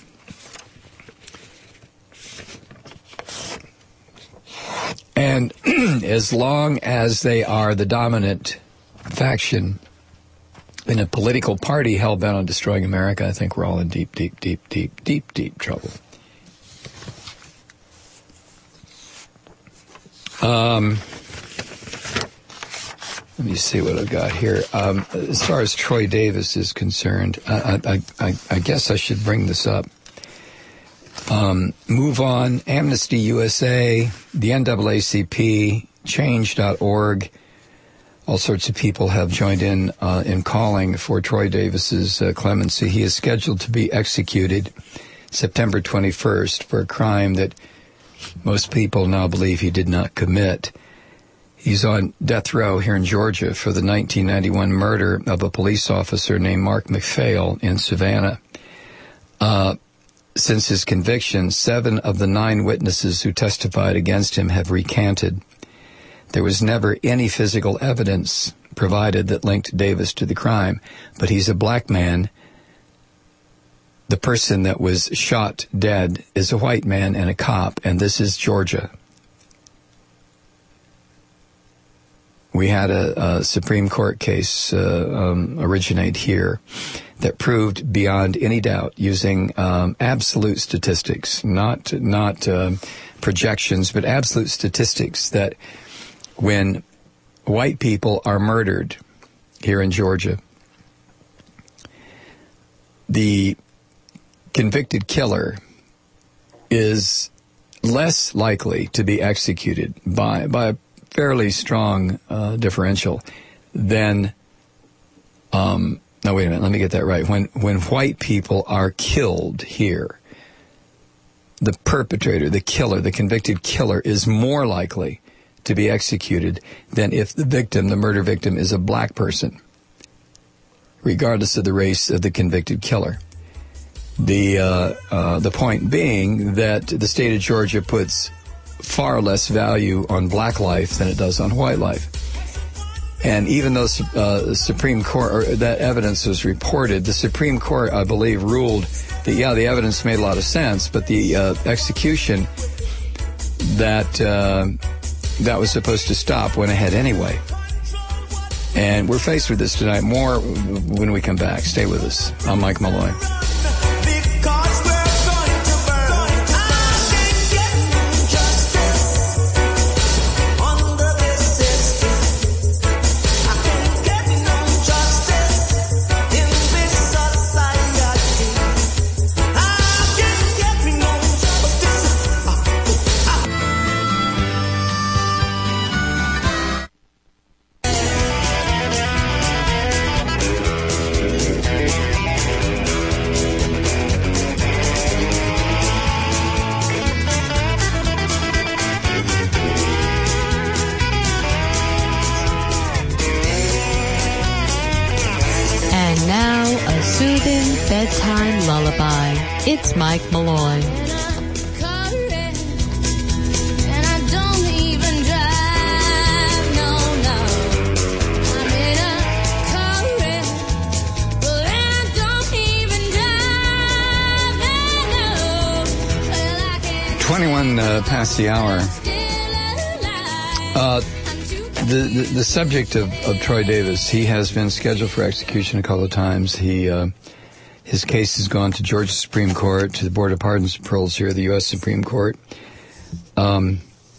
And as long as they are the dominant faction in a political party hell-bent on destroying America, I think we're all in deep, deep, deep, deep, deep, deep trouble. Let me see what I've got here. As far as Troy Davis is concerned, I guess I should bring this up. Move On, Amnesty USA, the NAACP, Change.org, all sorts of people have joined in calling for Troy Davis's clemency. He is scheduled to be executed September 21st for a crime that most people now believe he did not commit. He's on death row here in Georgia for the 1991 murder of a police officer named Mark McPhail in Savannah. Since his conviction, 7 of the 9 witnesses who testified against him have recanted. There was never any physical evidence provided that linked Davis to the crime, but he's a black man. The person that was shot dead is a white man and a cop, and this is Georgia. We had a Supreme Court case originate here that proved beyond any doubt, using absolute statistics, not projections, but absolute statistics, that when white people are murdered here in Georgia, the convicted killer is less likely to be executed by a fairly strong differential than no, wait a minute, let me get that right. When white people are killed here, the perpetrator, the killer, the convicted killer is more likely to be executed than if the victim, the murder victim, is a black person, regardless of the race of the convicted killer. The point being that the state of Georgia puts far less value on black life than it does on white life. And even though the Supreme Court, or that evidence was reported, the Supreme Court, I believe, ruled that, yeah, the evidence made a lot of sense, but the execution that was supposed to stop went ahead anyway. And we're faced with this tonight. More when we come back. Stay with us. I'm Mike Malloy.
Bedtime lullaby. It's Mike Malloy.
Past the hour. The subject of Troy Davis, he has been scheduled for execution a couple of times. His case has gone to Georgia Supreme Court, to the Board of Pardons and Paroles here, the U.S. Supreme Court. I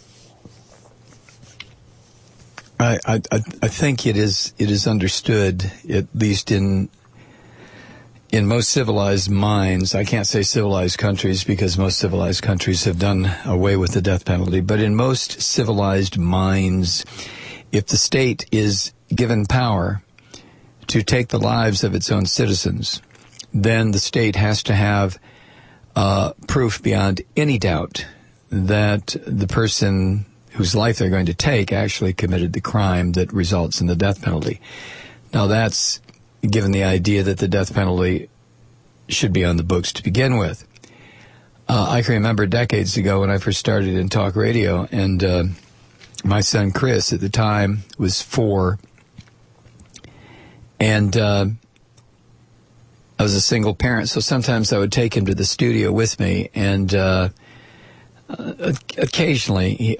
think it is understood, at least in most civilized minds. I can't say civilized countries because most civilized countries have done away with the death penalty, but in most civilized minds, if the state is given power to take the lives of its own citizens, then the state has to have proof beyond any doubt that the person whose life they're going to take actually committed the crime that results in the death penalty. Now, that's given the idea that the death penalty should be on the books to begin with. I can remember decades ago when I first started in talk radio, and my son Chris at the time was 4, and I was a single parent, so sometimes I would take him to the studio with me, and occasionally,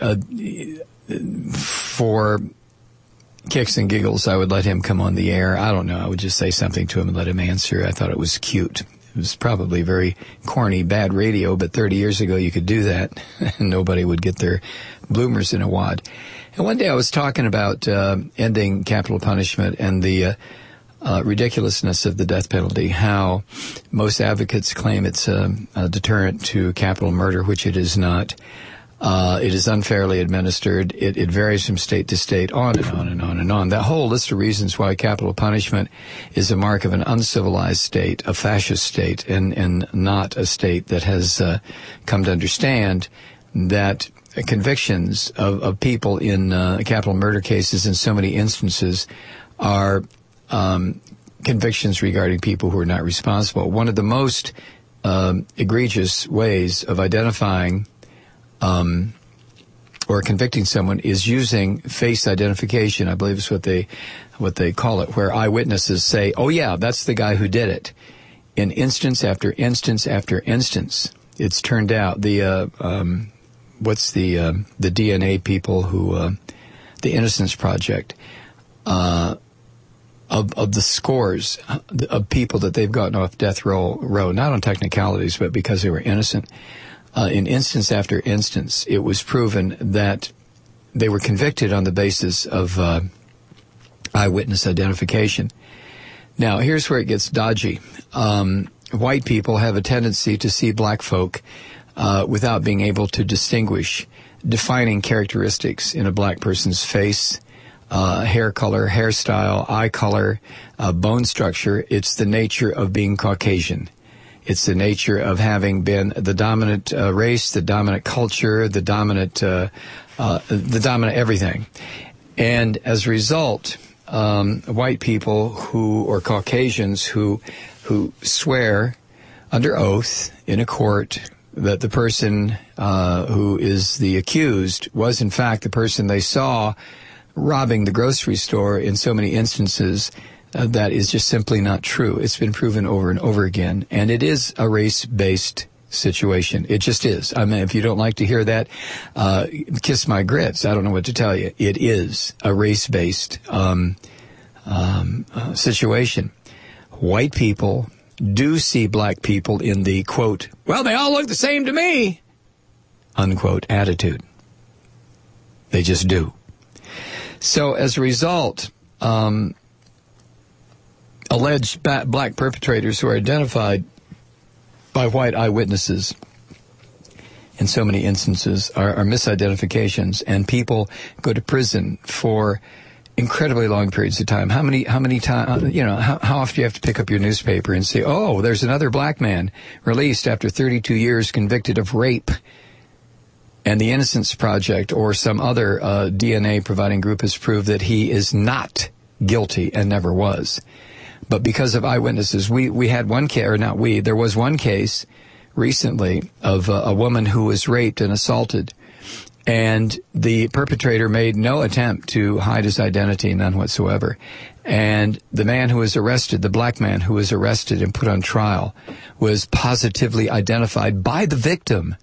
for kicks and giggles, I would let him come on the air. I don't know. I would just say something to him and let him answer. I thought it was cute. It was probably very corny, bad radio, but 30 years ago you could do that, and nobody would get their bloomers in a wad. And one day I was talking about ending capital punishment and the ridiculousness of the death penalty, how most advocates claim it's a deterrent to capital murder, which it is not. It is unfairly administered. It varies from state to state, on and on and on and on. That whole list of reasons why capital punishment is a mark of an uncivilized state, a fascist state, and not a state that has come to understand that convictions of people in capital murder cases in so many instances are convictions regarding people who are not responsible. One of the most egregious ways of identifying or convicting someone is using face identification. I believe is what they call it, where eyewitnesses say, "Oh yeah, that's the guy who did it." In instance after instance after instance, it's turned out the DNA people who the Innocence Project of the scores of people that they've gotten off death row, not on technicalities, but because they were innocent. In instance after instance, it was proven that they were convicted on the basis of eyewitness identification. Now, here's where it gets dodgy. White people have a tendency to see black folk without being able to distinguish defining characteristics in a black person's face, hair color, hairstyle, eye color, bone structure. It's the nature of being Caucasian. It's the nature of having been the dominant race, the dominant culture, the dominant everything. And as a result, white people or Caucasians who swear under oath in a court that the person who is the accused was in fact the person they saw robbing the grocery store in so many instances, that is just simply not true. It's been proven over and over again, and it is a race-based situation. It just is. I mean, if you don't like to hear that, kiss my grits. I don't know what to tell you. It is a race-based situation. White people do see black people in the, quote, "well, they all look the same to me," unquote, attitude. They just do. So as a result, alleged black perpetrators who are identified by white eyewitnesses in so many instances are misidentifications, and people go to prison for incredibly long periods of time. How many times, how often do you have to pick up your newspaper and say, "oh, there's another black man released after 32 years convicted of rape," and the Innocence Project or some other DNA providing group has proved that he is not guilty and never was. But because of eyewitnesses, we had one case, or not we, there was one case recently of a woman who was raped and assaulted, and the perpetrator made no attempt to hide his identity, none whatsoever. And the man who was arrested, the black man who was arrested and put on trial, was positively identified by the victim,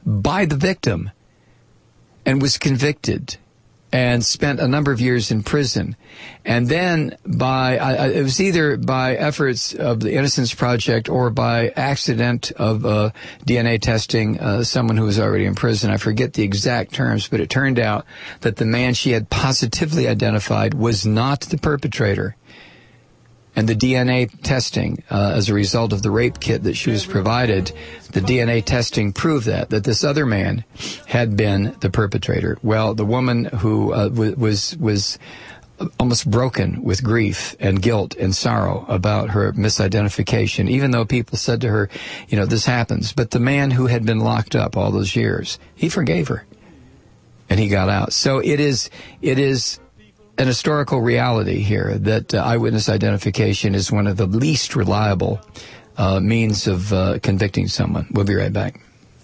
and was convicted and spent a number of years in prison. And then it was either by efforts of the Innocence Project or by accident of DNA testing someone who was already in prison. I forget the exact terms, but it turned out that the man she had positively identified was not the perpetrator. And the DNA testing, as a result of the rape kit that she was provided, the DNA testing proved that this other man had been the perpetrator. Well, the woman who was almost broken with grief and guilt and sorrow about her misidentification, even though people said to her, this happens. But the man who had been locked up all those years, he forgave her, and he got out. So it is an historical reality here that eyewitness identification is one of the least reliable means of convicting someone. We'll be right back.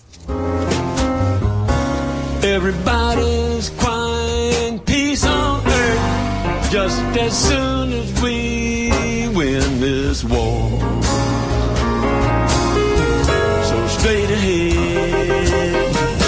Everybody's crying peace on earth just as soon as we win this war. So straight ahead.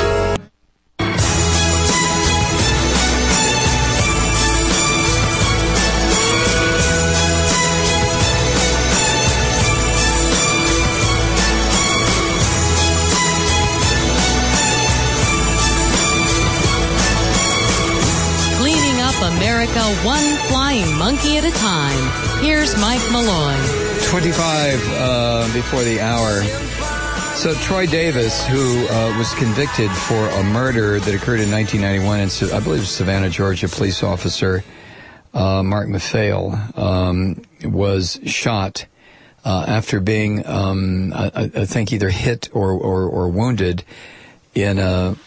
America, one flying monkey at a time. Here's Mike Malloy.
25 before the hour. So Troy Davis, who was convicted for a murder that occurred in 1991, and I believe Savannah, Georgia, police officer Mark Maffei was shot after being, I think, either hit or wounded in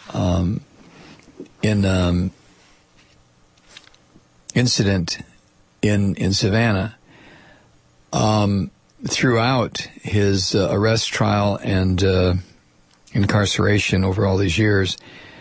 incident in Savannah. Throughout his arrest, trial, and incarceration over all these years,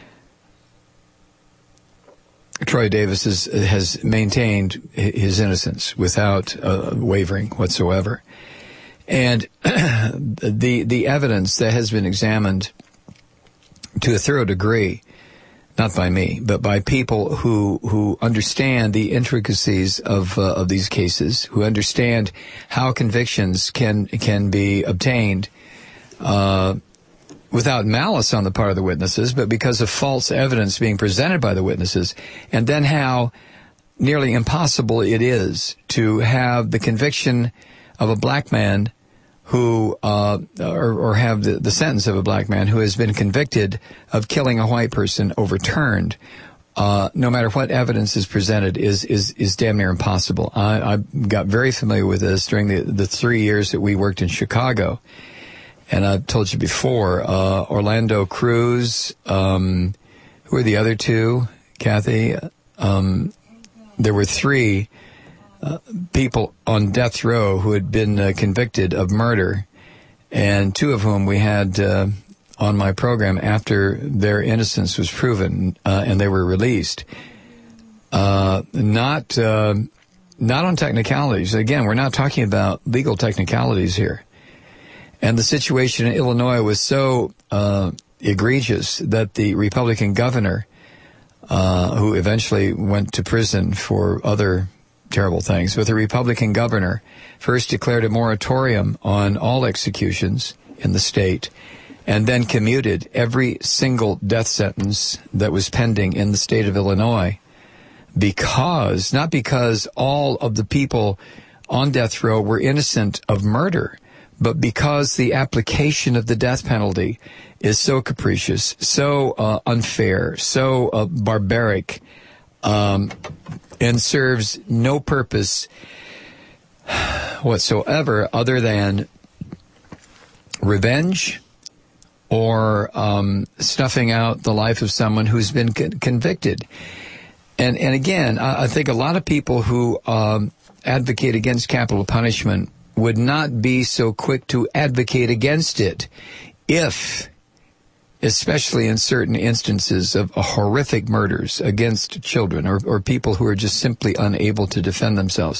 Troy Davis has maintained his innocence without wavering whatsoever. And the evidence that has been examined to a thorough degree, not by me, but by people who understand the intricacies of these cases, who understand how convictions can be obtained without malice on the part of the witnesses, but because of false evidence being presented by the witnesses, and then how nearly impossible it is to have the conviction of a black man who, or have the sentence of a black man who has been convicted of killing a white person overturned, no matter what evidence is presented, is damn near impossible. I got very familiar with this during the 3 years that we worked in Chicago. And I've told you before, Orlando Cruz, who are the other two, Kathy? There were three people on death row who had been convicted of murder, and two of whom we had on my program after their innocence was proven, and they were released. Not on technicalities. Again, we're not talking about legal technicalities here. And the situation in Illinois was so egregious that the Republican governor, who eventually went to prison for other terrible things, but the Republican governor first declared a moratorium on all executions in the state, and then commuted every single death sentence that was pending in the state of Illinois, not because all of the people on death row were innocent of murder, but because the application of the death penalty is so capricious, so unfair, so barbaric, and serves no purpose whatsoever other than revenge or snuffing out the life of someone who's been convicted. And again, I think a lot of people who advocate against capital punishment would not be so quick to advocate against it if, especially in certain instances of horrific murders against children or people who are just simply unable to defend themselves,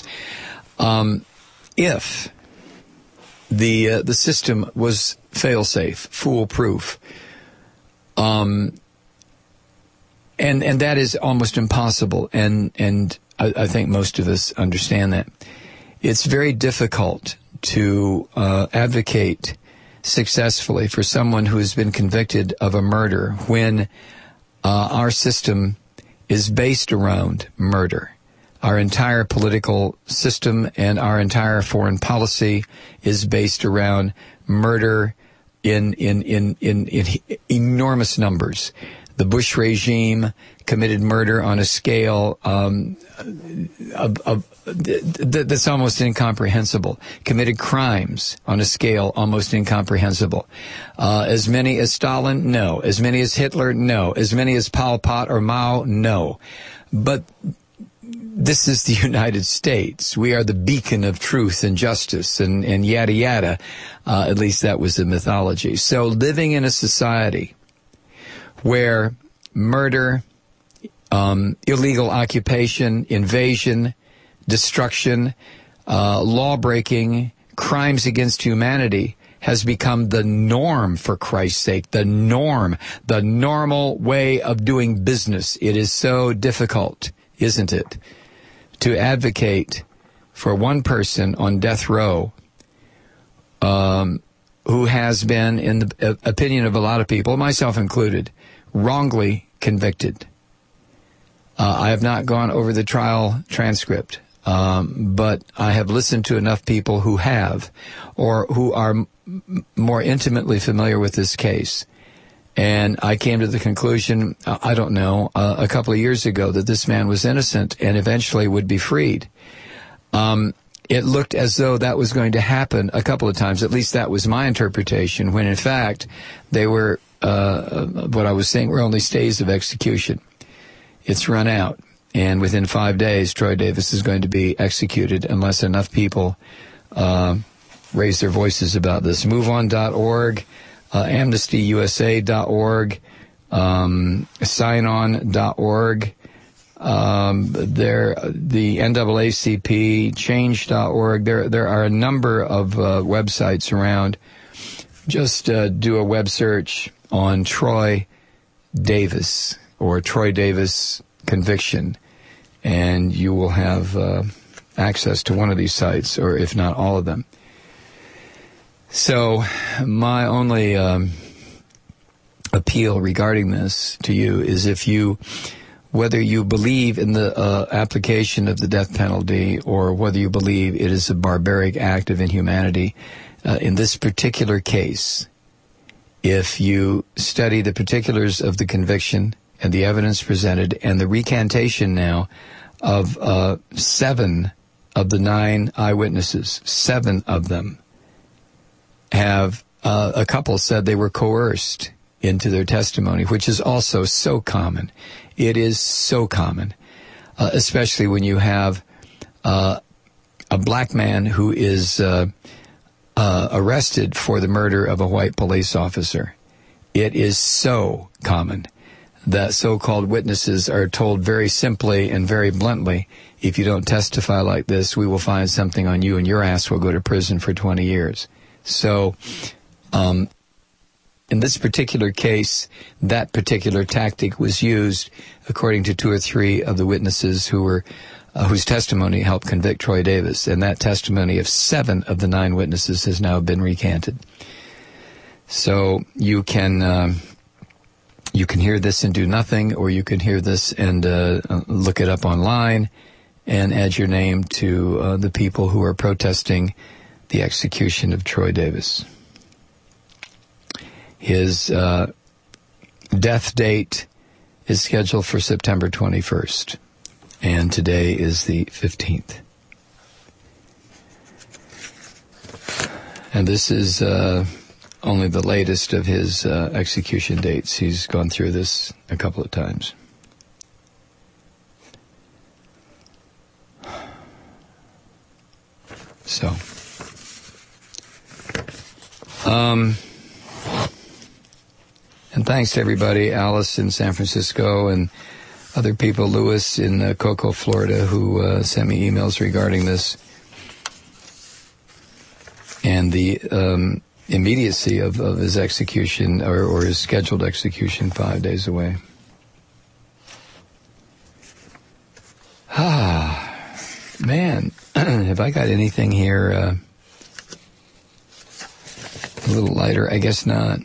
if the system was fail-safe, foolproof, and that is almost impossible, and I think most of us understand that. It's very difficult to advocate successfully for someone who has been convicted of a murder when our system is based around murder. Our entire political system and our entire foreign policy is based around murder in enormous numbers. The Bush regime committed murder on a scale that's almost incomprehensible. Committed crimes on a scale almost incomprehensible. As many as Stalin? No. As many as Hitler? No. As many as Pol Pot or Mao? No. But this is the United States. We are the beacon of truth and justice and yada yada. At least that was the mythology. So living in a society where murder, illegal occupation, invasion, destruction, law-breaking, crimes against humanity has become the norm, for Christ's sake, the norm, the normal way of doing business. It is so difficult, isn't it, to advocate for one person on death row who has been, in the opinion of a lot of people, myself included, wrongly convicted. I have not gone over the trial transcript, but I have listened to enough people who have, or who are more intimately familiar with this case. And I came to the conclusion, I don't know, a couple of years ago that this man was innocent and eventually would be freed. It looked as though that was going to happen a couple of times. At least that was my interpretation, when in fact they were, what I was saying, were only stays of execution. It's run out. And within 5 days, Troy Davis is going to be executed unless enough people raise their voices about this. MoveOn.org, AmnestyUSA.org, SignOn.org, the NAACP, Change.org. There are a number of websites around. Just do a web search on Troy Davis or Troy Davis conviction, and you will have access to one of these sites, or if not all of them. So my only appeal regarding this to you is, whether you believe in the application of the death penalty, or whether you believe it is a barbaric act of inhumanity, in this particular case, if you study the particulars of the conviction and the evidence presented and the recantation now of 7 of the 9 eyewitnesses, 7 of them have, a couple said they were coerced into their testimony, which is also so common. It is so common, especially when you have a black man who is arrested for the murder of a white police officer. It is so common that so-called witnesses are told very simply and very bluntly, if you don't testify like this, we will find something on you and your ass will go to prison for 20 years. So, in this particular case, that particular tactic was used, according to 2 or 3 of the witnesses who were, whose testimony helped convict Troy Davis, and that testimony of 7 of the 9 witnesses has now been recanted. So you can hear this and do nothing, or you can hear this and look it up online and add your name to the people who are protesting the execution of Troy Davis. His death date is scheduled for September 21st, and today is the 15th. And this is only the latest of his execution dates. He's gone through this a couple of times. So, and thanks to everybody, Alice in San Francisco and other people, Lewis in Cocoa, Florida, who sent me emails regarding this, and the immediacy of his execution, or his scheduled execution 5 days away. Man, have I got anything here a little lighter? I guess not.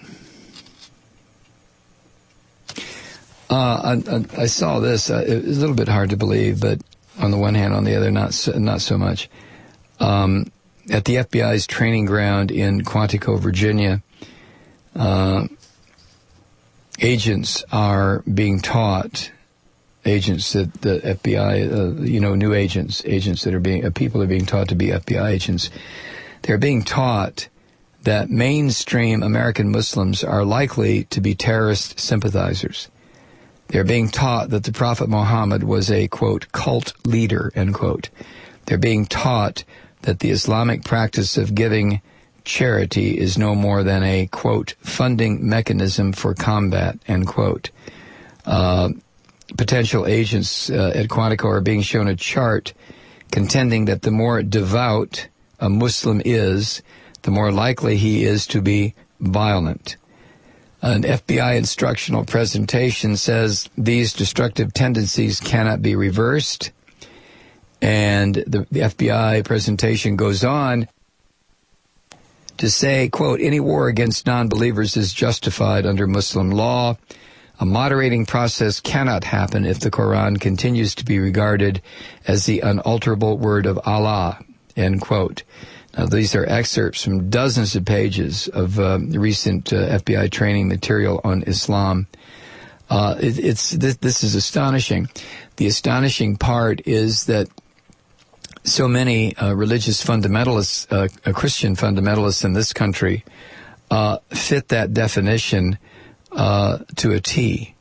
I saw this. It was a little bit hard to believe, but on the one hand, on the other, not so much. At the FBI's training ground in Quantico, Virginia, agents are being taught, agents that the FBI, new agents that are being, people are being taught to be FBI agents. They're being taught that mainstream American Muslims are likely to be terrorist sympathizers. They're being taught that the Prophet Muhammad was a, quote, cult leader, end quote. They're being taught that the Islamic practice of giving charity is no more than a, quote, funding mechanism for combat, end quote. Potential agents at Quantico are being shown a chart contending that the more devout a Muslim is, the more likely he is to be violent. An FBI instructional presentation says these destructive tendencies cannot be reversed. And the FBI presentation goes on to say, quote, any war against non-believers is justified under Muslim law. A moderating process cannot happen if the Quran continues to be regarded as the unalterable word of Allah, end quote. Now, these are excerpts from dozens of pages of recent FBI training material on Islam. This is astonishing. The astonishing part is that so many religious fundamentalists, Christian fundamentalists in this country, fit that definition to a T.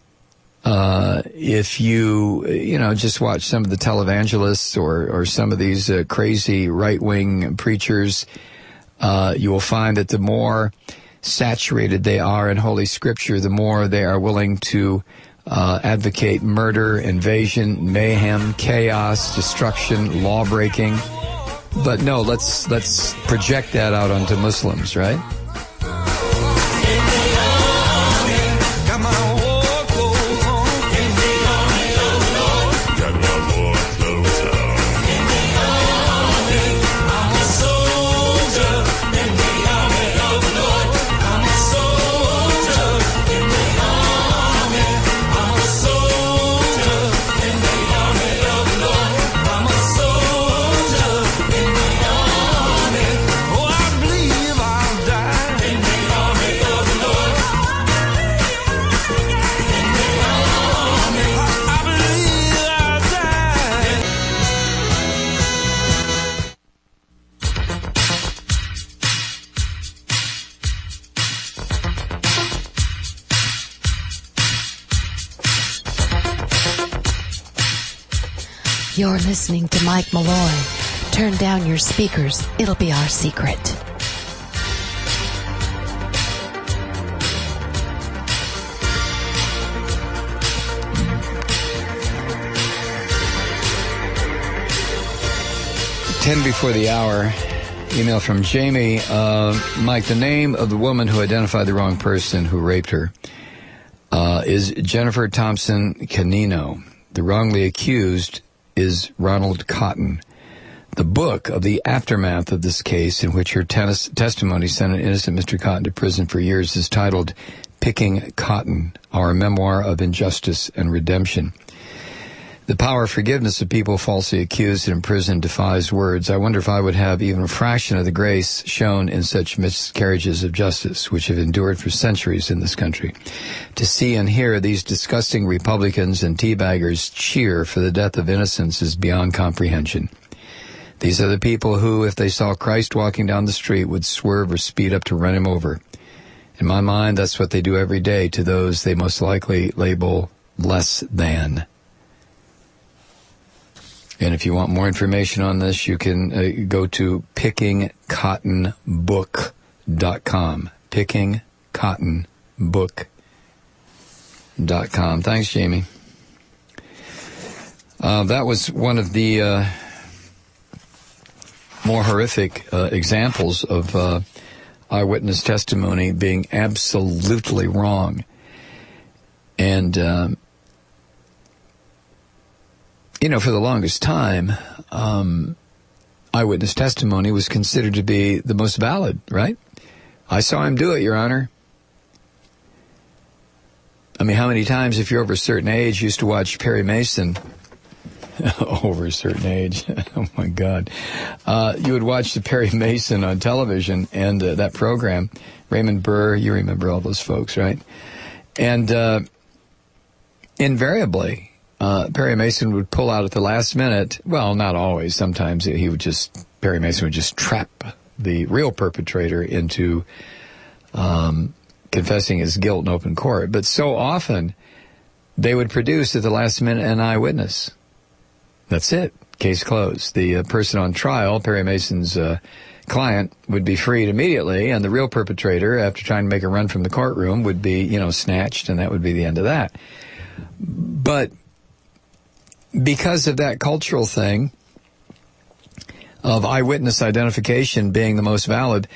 If you just watch some of the televangelists or some of these crazy right-wing preachers, you will find that the more saturated they are in Holy Scripture, the more they are willing to advocate murder, invasion, mayhem, chaos, destruction, law-breaking. But no, let's project that out onto Muslims, right?
You're listening to Mike Malloy. Turn down your speakers. It'll be our secret.
Ten before the hour. Email from Jamie. Mike, the name of the woman who identified the wrong person who raped her is Jennifer Thompson Canino. The wrongly accused is Ronald Cotton. The book of the aftermath of this case, in which her testimony sent an innocent Mr. Cotton to prison for years, is titled Picking Cotton, Our Memoir of Injustice and Redemption. The power of forgiveness of people falsely accused and imprisoned defies words. I wonder if I would have even a fraction of the grace shown in such miscarriages of justice, which have endured for centuries in this country. To see and hear these disgusting Republicans and teabaggers cheer for the death of innocents is beyond comprehension. These are the people who, if they saw Christ walking down the street, would swerve or speed up to run him over. In my mind, that's what they do every day to those they most likely label less than. And if you want more information on this, you can go to pickingcottonbook.com. Pickingcottonbook.com. Thanks, Jamie. That was one of the more horrific examples of eyewitness testimony being absolutely wrong. And for the longest time, eyewitness testimony was considered to be the most valid, right? I saw him do it, Your Honor. I mean, how many times, if you're over a certain age, you used to watch Perry Mason, over a certain age, oh my God, you would watch the Perry Mason on television and that program, Raymond Burr, you remember all those folks, right? And invariably, Perry Mason would pull out at the last minute. Well, not always. Sometimes Perry Mason would just trap the real perpetrator into confessing his guilt in open court. But so often, they would produce at the last minute an eyewitness. That's it. Case closed. The person on trial, Perry Mason's client, would be freed immediately, and the real perpetrator, after trying to make a run from the courtroom, would be, snatched, and that would be the end of that. But because of that cultural thing of eyewitness identification being the most valid,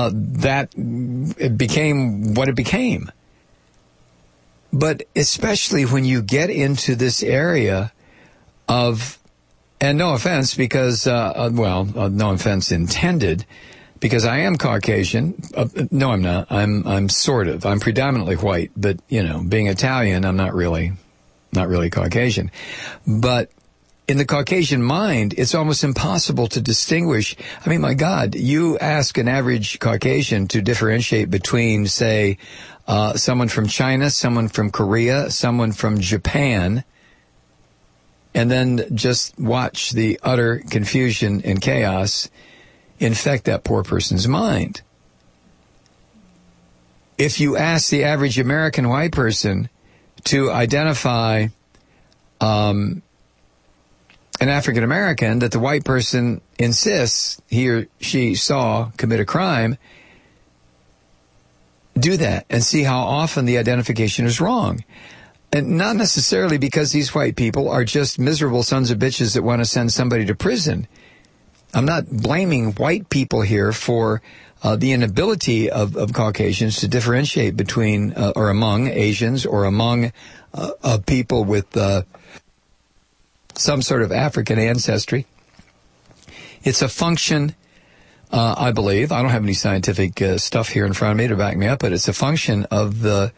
it became what it became. But especially when you get into this area of, and no offense because, no offense intended, because I am Caucasian. No, I'm not. I'm sort of. I'm predominantly white, but, being Italian, I'm not really Caucasian. But in the Caucasian mind, it's almost impossible to distinguish. I mean, my God, you ask an average Caucasian to differentiate between, say, someone from China, someone from Korea, someone from Japan, and then just watch the utter confusion and chaos infect that poor person's mind. If you ask the average American white person to identify an African American that the white person insists he or she saw commit a crime, do that and see how often the identification is wrong. And not necessarily because these white people are just miserable sons of bitches that want to send somebody to prison. I'm not blaming white people here for the inability of Caucasians to differentiate between or among Asians or among people with some sort of African ancestry. It's a function, I believe. I don't have any scientific stuff here in front of me to back me up, but it's a function of the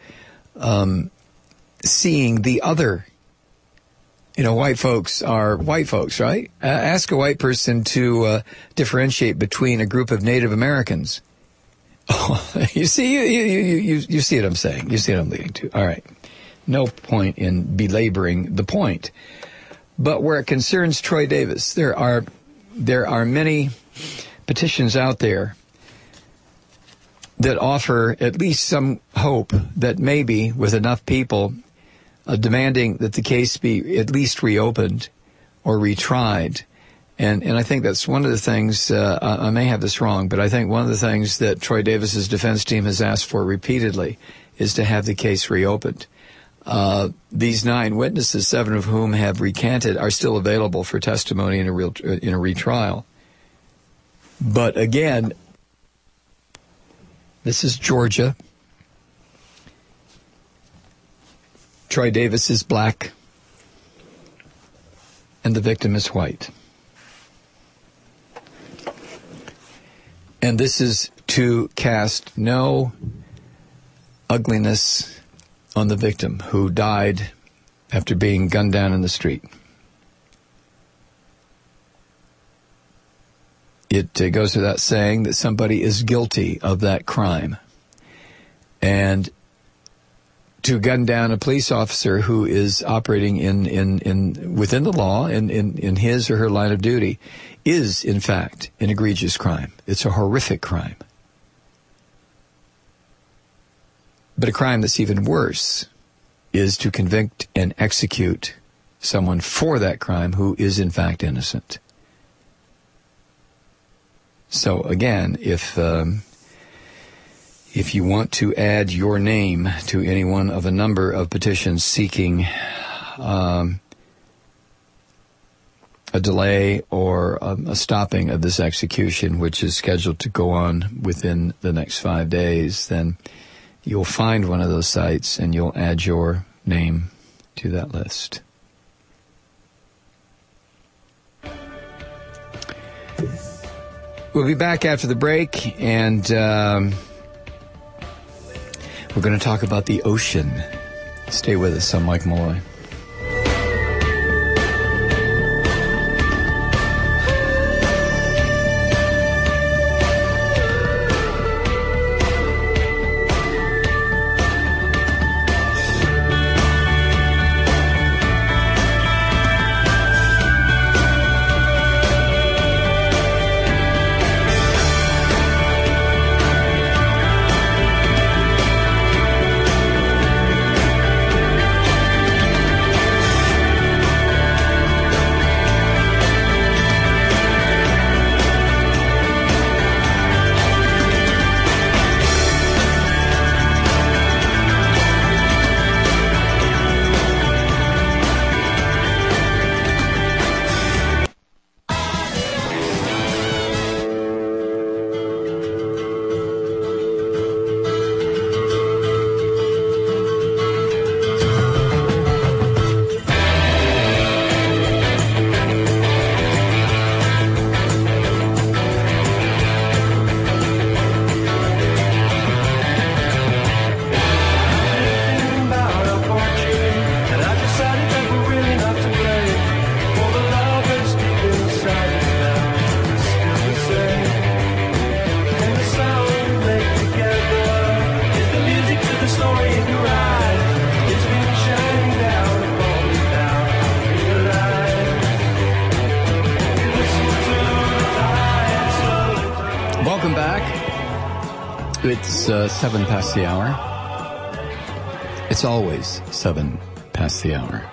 seeing the other. White folks are white folks, right? Ask a white person to differentiate between a group of Native Americans. Oh, you see, you see what I'm saying. You see what I'm leading to. All right. No point in belaboring the point. But where it concerns Troy Davis, there are many petitions out there that offer at least some hope that maybe with enough people demanding that the case be at least reopened or retried. And I think that's one of the things, I may have this wrong, but I think one of the things that Troy Davis's defense team has asked for repeatedly is to have the case reopened. These 9 witnesses, 7 of whom have recanted, are still available for testimony in a retrial. But again, this is Georgia. Troy Davis is black, and the victim is white. And this is to cast no ugliness on the victim who died after being gunned down in the street. It goes without saying that somebody is guilty of that crime. And to gun down a police officer who is operating in within the law in his or her line of duty is, in fact, an egregious crime. It's a horrific crime. But a crime that's even worse is to convict and execute someone for that crime who is, in fact, innocent. So, again, if you want to add your name to any one of a number of petitions seeking a delay or a stopping of this execution, which is scheduled to go on within the next 5 days, then you'll find one of those sites and you'll add your name to that list. We'll be back after the break, and we're going to talk about the ocean. Stay with us. I'm Mike Malloy. It's 7 past the hour. It's always 7 past the hour.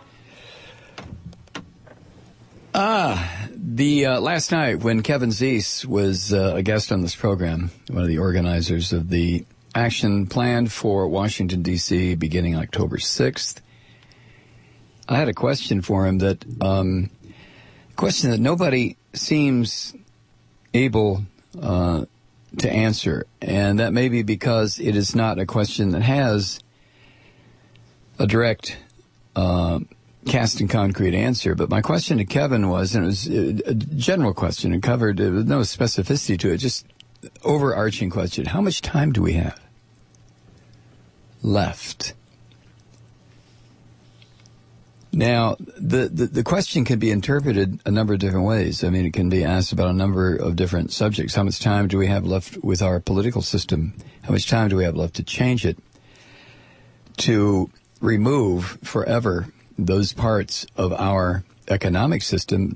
Last night when Kevin Zeese was a guest on this program, one of the organizers of the action planned for Washington, D.C. beginning October 6th, I had a question for him that nobody seems able to answer, and that may be because it is not a question that has a direct cast and concrete answer. But my question to Kevin was, and it was a general question and covered, there was no specificity to it, just overarching question. How much time do we have left? Now, the question can be interpreted a number of different ways. I mean, it can be asked about a number of different subjects. How much time do we have left with our political system? How much time do we have left to change it? To remove forever those parts of our economic system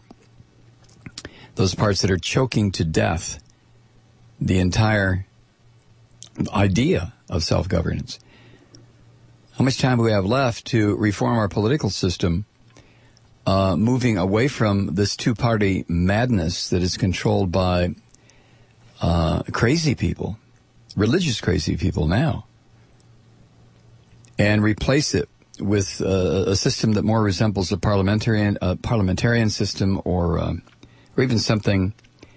those parts that are choking to death the entire idea of self-governance. How much time do we have left to reform our political system, moving away from this two-party madness that is controlled by crazy people, religious crazy people now, and replace it with a system that more resembles a parliamentarian system, or even something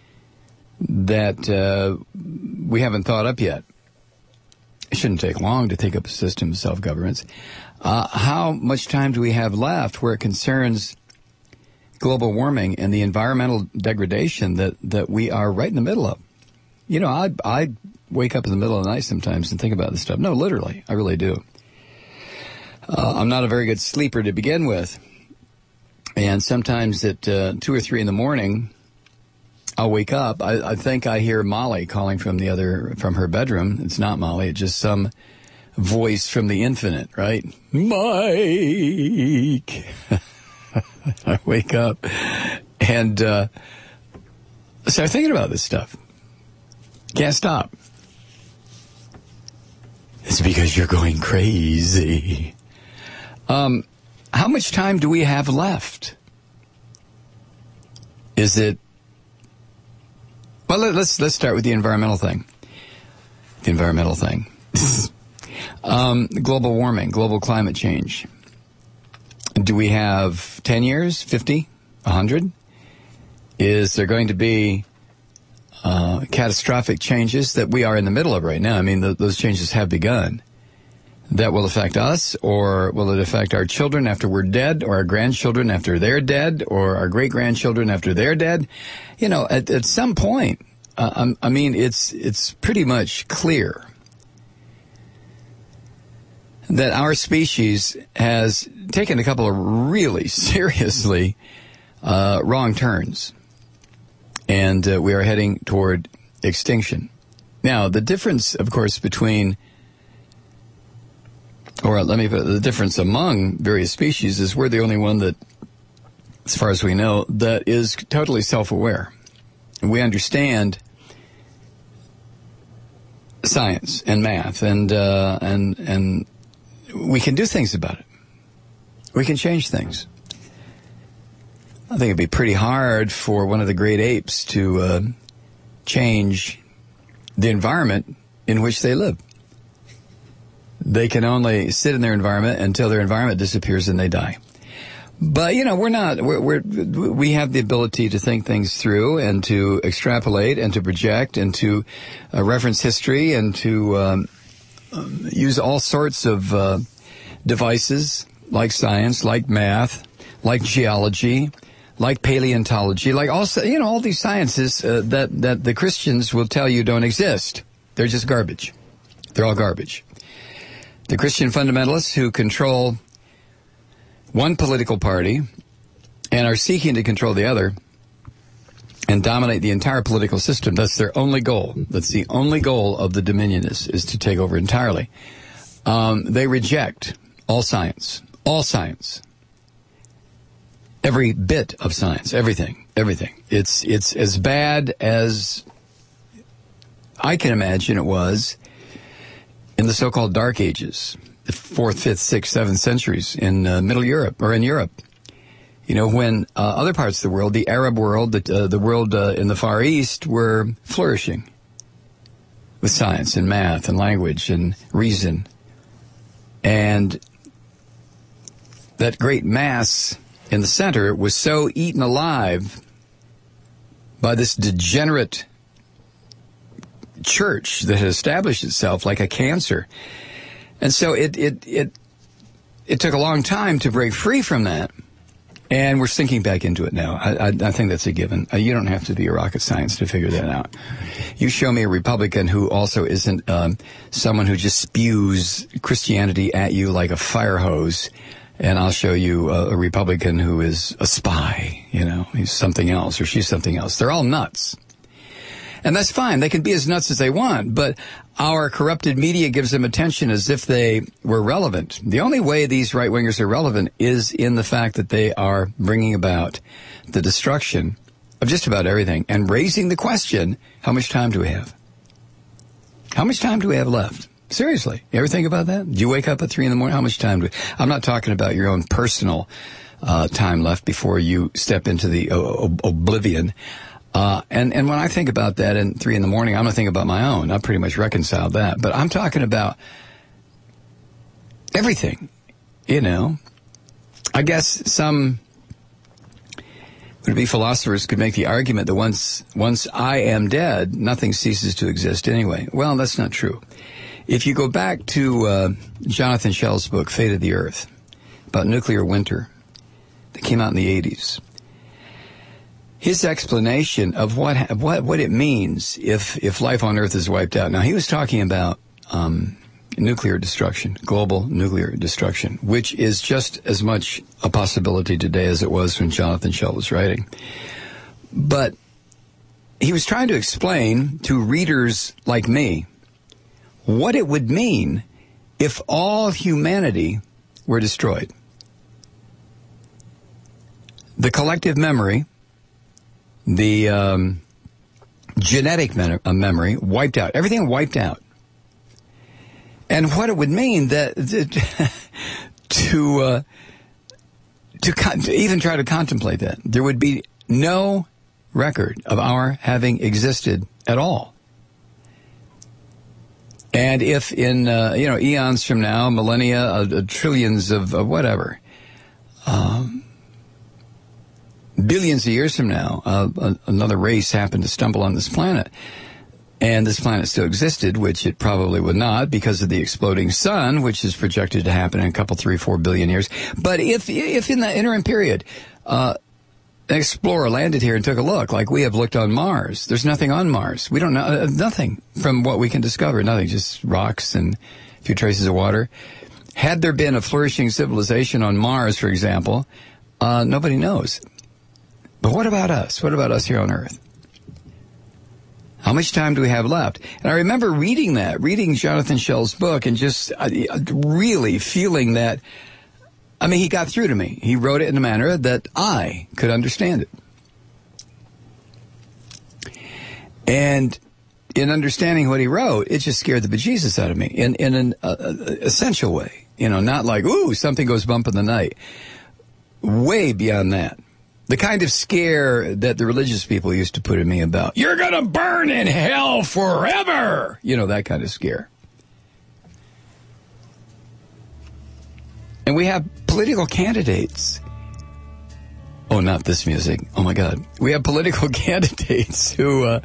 that we haven't thought up yet. It shouldn't take long to take up a system of self-governance. How much time do we have left where it concerns global warming and the environmental degradation that we are right in the middle of? You know, I wake up in the middle of the night sometimes and think about this stuff. No, literally, I really do. I'm not a very good sleeper to begin with. And sometimes at 2 or 3 in the morning, I'll wake up. I think I hear Molly calling from her bedroom. It's not Molly. It's just some voice from the infinite, right? Mike! I wake up and start thinking about this stuff. Can't stop. It's because you're going crazy. How much time do we have left? Is it... Well, let's start with the environmental thing. Global warming, global climate change. Do we have 10 years, 50, 100? Is there going to be catastrophic changes that we are in the middle of right now? I mean, those changes have begun. That will affect us, or will it affect our children after we're dead, or our grandchildren after they're dead, or our great-grandchildren after they're dead? You know, at some point, I mean, it's pretty much clear that our species has taken a couple of really seriously wrong turns, and we are heading toward extinction. Now, the difference, of course, the difference among various species is we're the only one that, as far as we know, that is totally self-aware. We understand science and math, and we can do things about it. We can change things. I think it'd be pretty hard for one of the great apes to change the environment in which they live. They can only sit in their environment until their environment disappears and they die. But, you know, we have the ability to think things through and to extrapolate and to project and to reference history and to use all sorts of devices like science, like math, like geology, like paleontology, like all these sciences that the Christians will tell you don't exist. They're just garbage. They're all garbage. The Christian fundamentalists who control one political party and are seeking to control the other and dominate the entire political system, that's their only goal. That's the only goal of the Dominionists, is to take over entirely. They reject all science. Every bit of science, everything. It's as bad as I can imagine it was in the so-called Dark Ages, the 4th, 5th, 6th, 7th centuries in Middle Europe, or in Europe. You know, when other parts of the world, the Arab world, the world in the Far East, were flourishing with science and math and language and reason. And that great mass in the center was so eaten alive by this degenerate church that had established itself like a cancer. And so it took a long time to break free from that. And we're sinking back into it now. I think that's a given. You don't have to be a rocket science to figure that out. You show me a Republican who also isn't someone who just spews Christianity at you like a fire hose, and I'll show you a Republican who is a spy. You know, he's something else or she's something else. They're all nuts. And that's fine. They can be as nuts as they want, but our corrupted media gives them attention as if they were relevant. The only way these right-wingers are relevant is in the fact that they are bringing about the destruction of just about everything and raising the question, how much time do we have? How much time do we have left? Seriously. You ever think about that? Do you wake up at 3 a.m? How much time do we... I'm not talking about your own personal time left before you step into the oblivion. And when I think about that at 3 a.m, I'm going to think about my own. I've pretty much reconciled that. But I'm talking about everything, you know. I guess some would-be philosophers could make the argument that once I am dead, nothing ceases to exist anyway. Well, that's not true. If you go back to Jonathan Schell's book, Fate of the Earth, about nuclear winter, that came out in the 80s, his explanation of what it means if life on Earth is wiped out. Now, he was talking about nuclear destruction, global nuclear destruction, which is just as much a possibility today as it was when Jonathan Schell was writing. But he was trying to explain to readers like me what it would mean if all humanity were destroyed. The collective memory, the genetic memory wiped out. Everything wiped out. And what it would mean that to even try to contemplate that, there would be no record of our having existed at all. And if in eons from now, millennia, trillions of whatever, billions of years from now, another race happened to stumble on this planet, and this planet still existed, which it probably would not because of the exploding sun, which is projected to happen in a couple, 3-4 billion years. But if in the interim period, an explorer landed here and took a look, like we have looked on Mars, there's nothing on Mars. We don't know, nothing from what we can discover, nothing, just rocks and a few traces of water. Had there been a flourishing civilization on Mars, for example, nobody knows. But what about us? What about us here on Earth? How much time do we have left? And I remember reading Jonathan Schell's book and just really feeling that, I mean, he got through to me. He wrote it in a manner that I could understand it. And in understanding what he wrote, it just scared the bejesus out of me in an essential way. You know, not like, ooh, something goes bump in the night. Way beyond that. The kind of scare that the religious people used to put in me about, you're going to burn in hell forever! You know, that kind of scare. And we have political candidates. Oh, not this music. Oh, my God. We have political candidates who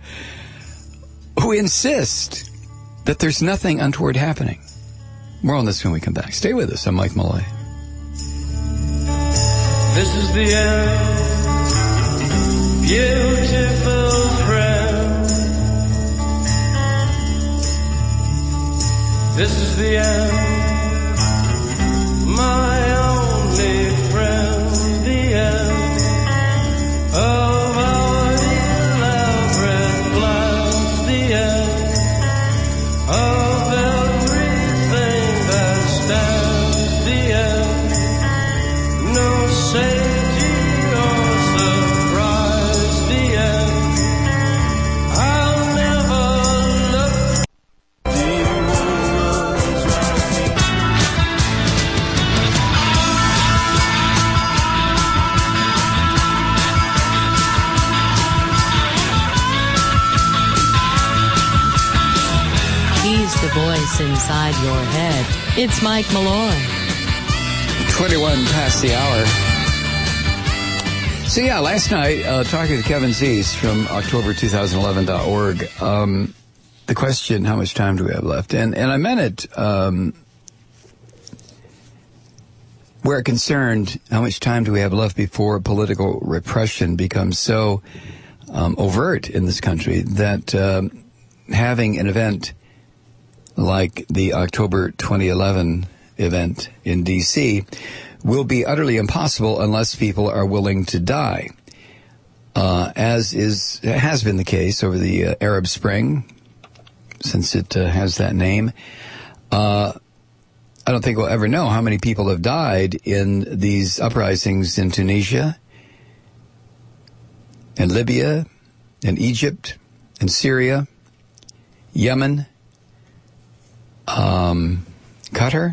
insist that there's nothing untoward happening. More on this when we come back. Stay with us. I'm Mike Malloy.
This is the end. Beautiful friend, this is the end, my only friend, the end of our elaborate plans, the end of everything that stands, the end, no safety or surprise. I'll never look
the voice inside your head. It's Mike Malloy.
21 past the hour. So yeah, last night, talking to Kevin Zeese from October2011.org, the question, how much time do we have left? And I meant it, we're concerned, how much time do we have left before political repression becomes so overt in this country that having an event like the October 2011 event in D.C. will be utterly impossible unless people are willing to die, as has been the case over the Arab Spring, since it has that name. I don't think we'll ever know how many people have died in these uprisings in Tunisia, and Libya, and Egypt, and Syria, Yemen, Qatar,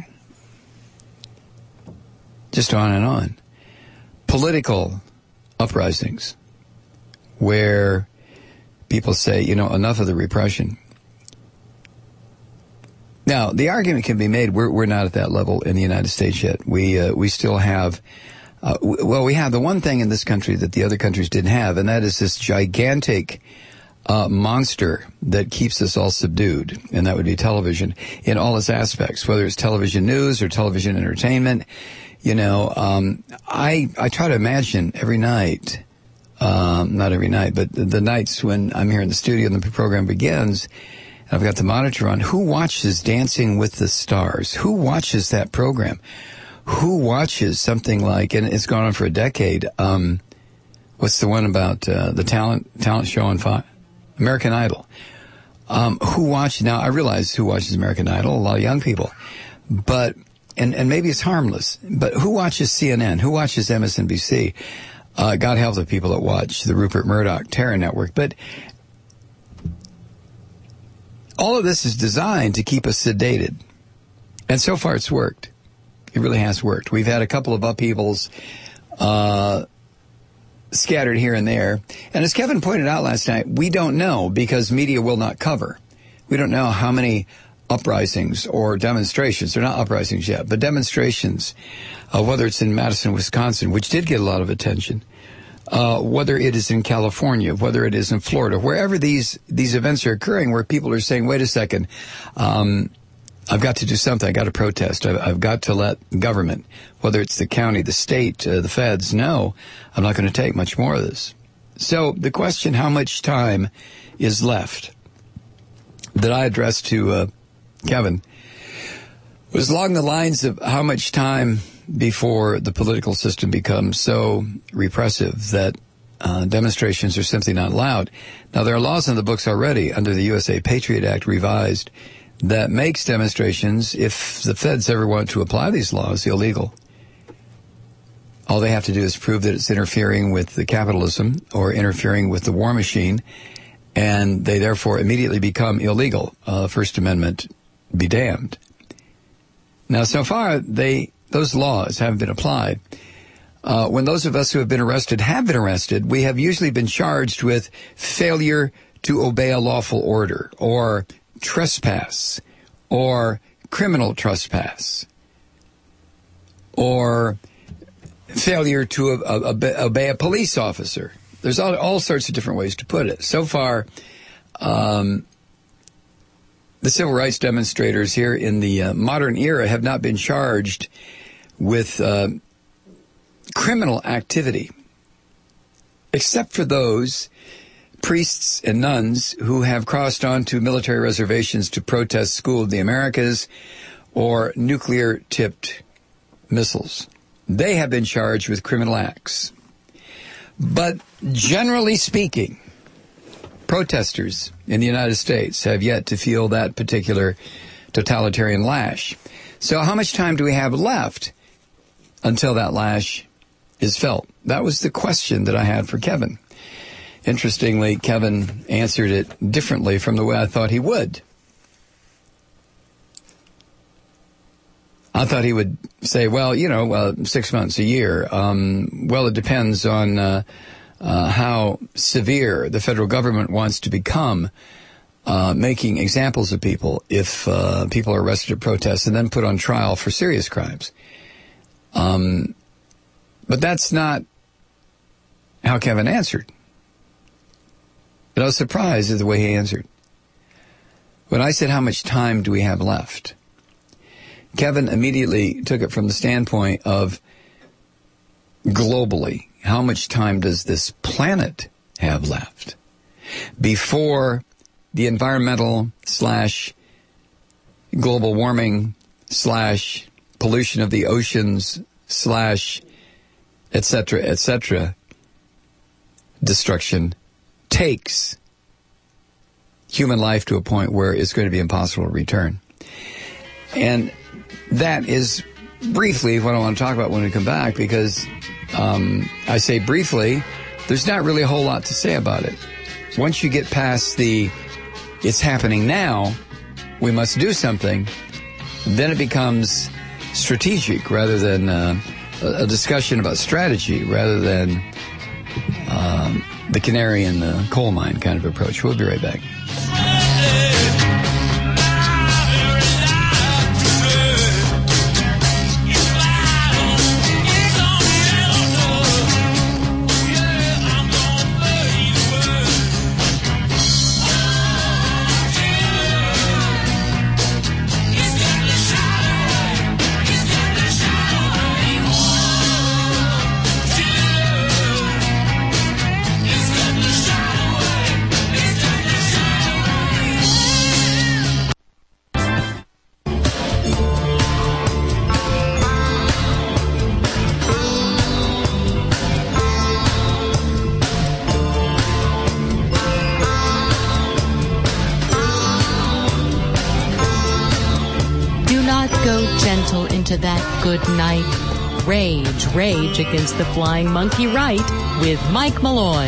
just on and on. Political uprisings where people say, enough of the repression. Now, the argument can be made, we're not at that level in the United States yet. We still have, we have the one thing in this country that the other countries didn't have, and that is this gigantic monster that keeps us all subdued, and that would be television in all its aspects, whether it's television news or television entertainment. I try to imagine every night, not every night, but the nights when I'm here in the studio and the program begins, I've got the monitor on. Who watches Dancing with the Stars? Who watches that program? Who watches something like, and it's gone on for a decade, what's the one about the talent show on Fox? American Idol. Who watches, now I realize who watches American Idol, a lot of young people, but, and maybe it's harmless, but who watches CNN? Who watches MSNBC? God help the people that watch the Rupert Murdoch terror network, but all of this is designed to keep us sedated. And so far it's worked. It really has worked. We've had a couple of upheavals scattered here and there. And as Kevin pointed out last night, we don't know because media will not cover. We don't know how many uprisings or demonstrations, they're not uprisings yet, but demonstrations, whether it's in Madison, Wisconsin, which did get a lot of attention, whether it is in California, whether it is in Florida, wherever these events are occurring where people are saying, wait a second, I've got to do something. I've got to protest. I've got to let government, whether it's the county, the state, the feds, know I'm not going to take much more of this. So the question, how much time is left, that I addressed to Kevin, was along the lines of how much time before the political system becomes so repressive that demonstrations are simply not allowed. Now, there are laws in the books already under the USA Patriot Act revised that makes demonstrations, if the feds ever want to apply these laws, illegal. All they have to do is prove that it's interfering with the capitalism or interfering with the war machine, and they therefore immediately become illegal. First Amendment be damned. Now, so far, those laws haven't been applied. When those of us who have been arrested, we have usually been charged with failure to obey a lawful order, or trespass, or criminal trespass, or failure to obey a police officer. There's all sorts of different ways to put it. So far, the civil rights demonstrators here in the modern era have not been charged with criminal activity, except for those priests and nuns who have crossed onto military reservations to protest School of the Americas or nuclear-tipped missiles. They have been charged with criminal acts. But generally speaking, protesters in the United States have yet to feel that particular totalitarian lash. So how much time do we have left until that lash is felt? That was the question that I had for Kevin. Interestingly, Kevin answered it differently from the way I thought he would. I thought he would say, well, 6 months, a year. Well, it depends on how severe the federal government wants to become making examples of people if people are arrested at protests and then put on trial for serious crimes. But that's not how Kevin answered. But I was surprised at the way he answered. When I said, how much time do we have left? Kevin immediately took it from the standpoint of globally, how much time does this planet have left before the environmental / global warming / pollution of the oceans / et cetera, destruction takes human life to a point where it's going to be impossible to return. And that is briefly what I want to talk about when we come back, because I say briefly, there's not really a whole lot to say about it. Once you get past the it's happening now, we must do something, then it becomes strategic rather than a discussion about strategy rather than the canary in the coal mine kind of approach. We'll be right back.
Into that good night. Rage against the flying monkey right with Mike Malloy.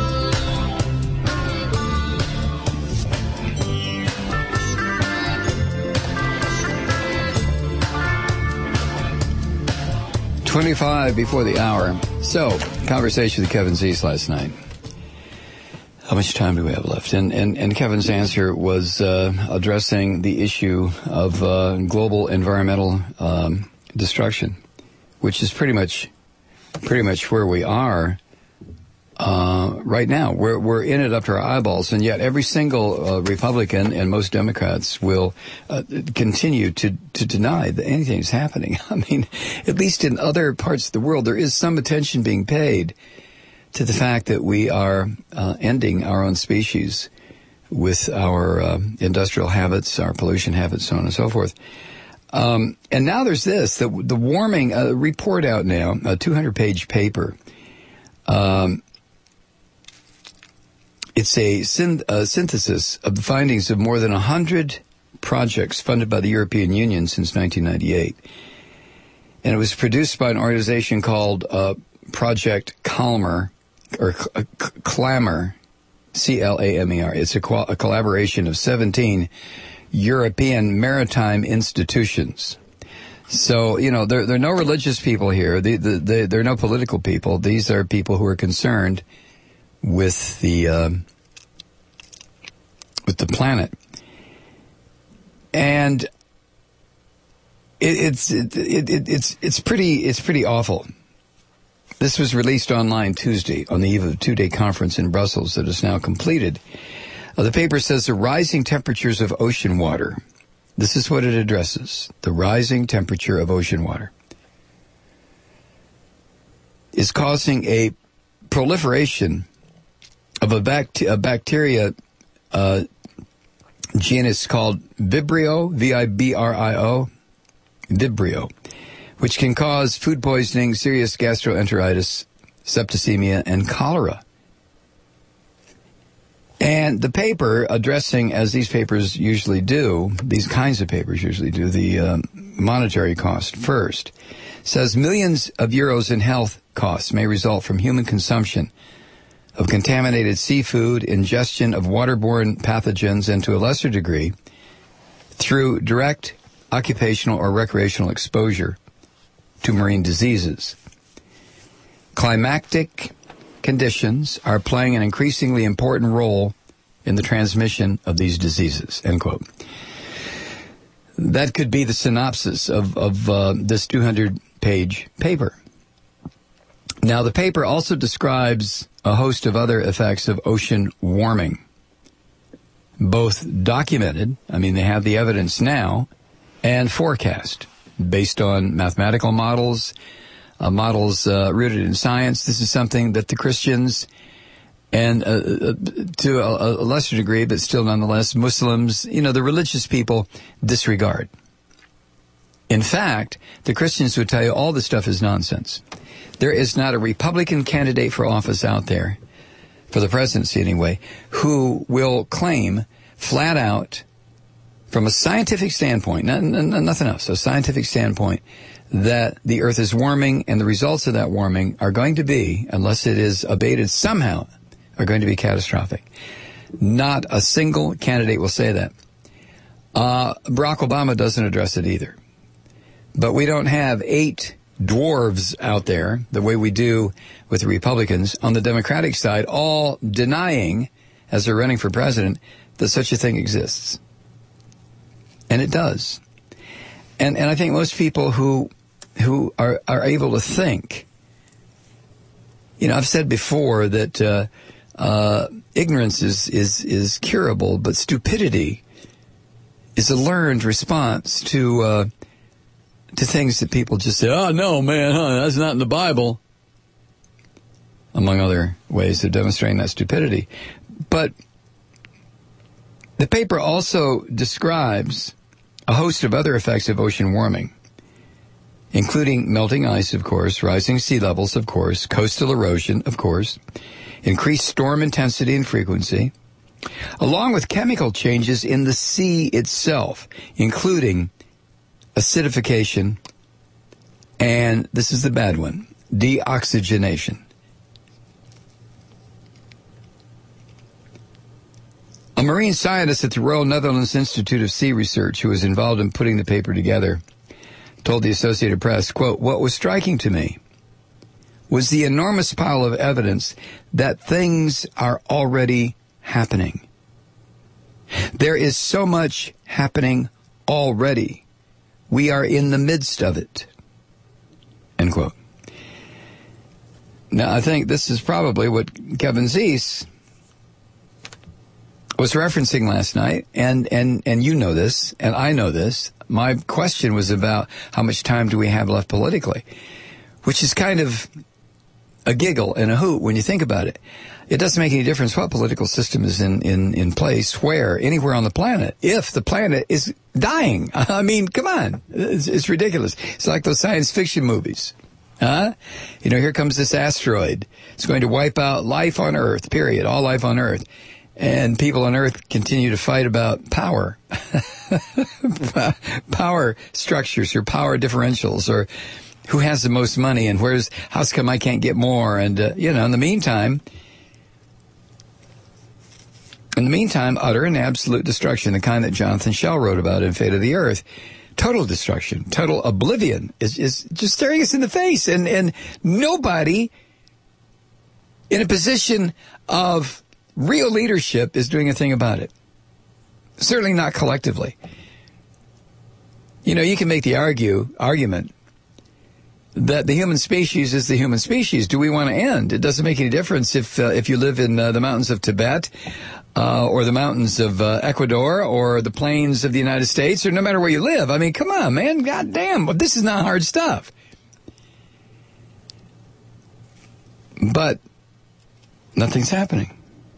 $25 before the hour. So, conversation with Kevin Zeese last night. How much time do we have left? And Kevin's answer was addressing the issue of global environmental destruction, which is pretty much where we are right now. We're in it up to our eyeballs, and yet every single Republican and most Democrats will continue to deny that anything's happening. I mean, at least in other parts of the world, there is some attention being paid to the fact that we are ending our own species with our industrial habits, our pollution habits, so on and so forth. And now there's this, the warming report out now, a 200-page paper. It's a synthesis of the findings of more than 100 projects funded by the European Union since 1998. And it was produced by an organization called Project Calmer, or Clamer, C-L-A-M-E-R. It's a collaboration of 17 European maritime institutions. So, you know, there are no religious people here. There are no political people. These are people who are concerned with the planet. And it's pretty awful. This was released online Tuesday on the eve of a two-day conference in Brussels that is now completed. The paper says the rising temperatures of ocean water. This is what it addresses. The rising temperature of ocean water is causing a proliferation of a bacteria genus called Vibrio, V-I-B-R-I-O, Vibrio, which can cause food poisoning, serious gastroenteritis, septicemia, and cholera. And the paper, addressing, as these papers usually do, these kinds of papers usually do, the monetary cost first, says millions of euros in health costs may result from human consumption of contaminated seafood, ingestion of waterborne pathogens, and to a lesser degree, through direct occupational or recreational exposure to marine diseases. Climatic conditions are playing an increasingly important role in the transmission of these diseases, end quote. That could be the synopsis of this 200-page paper. Now, the paper also describes a host of other effects of ocean warming, both documented, I mean, they have the evidence now, and forecast based on mathematical models, models rooted in science. This is something that the Christians and to a lesser degree, but still nonetheless, Muslims, the religious people disregard. In fact, the Christians would tell you all this stuff is nonsense. There is not a Republican candidate for office out there, for the presidency anyway, who will claim flat out, from a scientific standpoint, nothing else, a scientific standpoint, that the earth is warming and the results of that warming are going to be, unless it is abated somehow, are going to be catastrophic. Not a single candidate will say that. Barack Obama doesn't address it either. But we don't have 8 dwarves out there, the way we do with the Republicans, on the Democratic side, all denying, as they're running for president, that such a thing exists. And it does. And I think most people who are able to think, I've said before that ignorance is curable, but stupidity is a learned response to things that people just say, oh, no, man, that's not in the Bible, among other ways of demonstrating that stupidity. But the paper also describes a host of other effects of ocean warming, including melting ice, of course, rising sea levels, of course, coastal erosion, of course, increased storm intensity and frequency, along with chemical changes in the sea itself, including acidification, and this is the bad one, deoxygenation. A marine scientist at the Royal Netherlands Institute of Sea Research, who was involved in putting the paper together, told the Associated Press, quote, "What was striking to me was the enormous pile of evidence that things are already happening. There is so much happening already. We are in the midst of it." End quote. Now, I think this is probably what Kevin Zeese was referencing last night, and you know this, and I know this. My question was about how much time do we have left politically, which is kind of a giggle and a hoot when you think about it. It doesn't make any difference what political system is in place, where, anywhere on the planet, if the planet is dying. I mean, come on. It's ridiculous. It's like those science fiction movies. Here comes this asteroid. It's going to wipe out life on Earth, period, all life on Earth. And people on Earth continue to fight about power, power structures or power differentials, or who has the most money and how come I can't get more? And, in the meantime, utter and absolute destruction, the kind that Jonathan Shell wrote about in Fate of the Earth. Total destruction, total oblivion is just staring us in the face. And nobody in a position of real leadership is doing a thing about it. Certainly not collectively. You can make the argument that the human species is the human species. Do we want to end? It doesn't make any difference if you live in the mountains of Tibet or the mountains of Ecuador or the plains of the United States, or no matter where you live. I mean, come on, man. God damn. This is not hard stuff. But nothing's happening.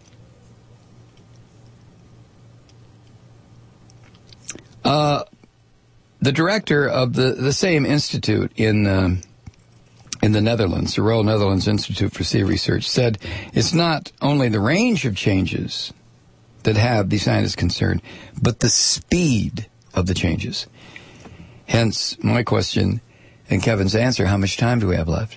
The director of the same institute in the Netherlands, the Royal Netherlands Institute for Sea Research, said it's not only the range of changes that have the scientists concerned, but the speed of the changes. Hence, my question and Kevin's answer, how much time do we have left?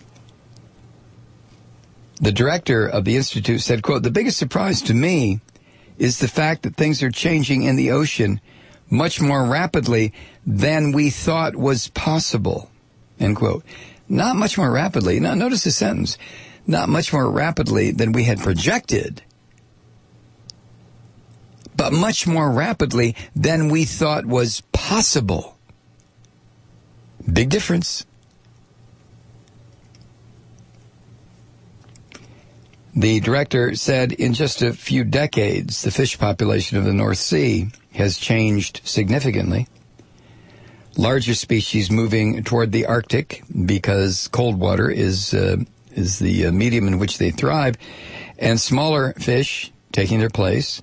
The director of the institute said, quote, "The biggest surprise to me is the fact that things are changing in the ocean much more rapidly than we thought was possible." End quote. Not much more rapidly. Now, notice the sentence. Not much more rapidly than we had projected. but much more rapidly than we thought was possible. Big difference. The director said in just a few decades, the fish population of the North Sea has changed significantly. Larger species moving toward the Arctic because cold water is the medium in which they thrive, and smaller fish taking their place.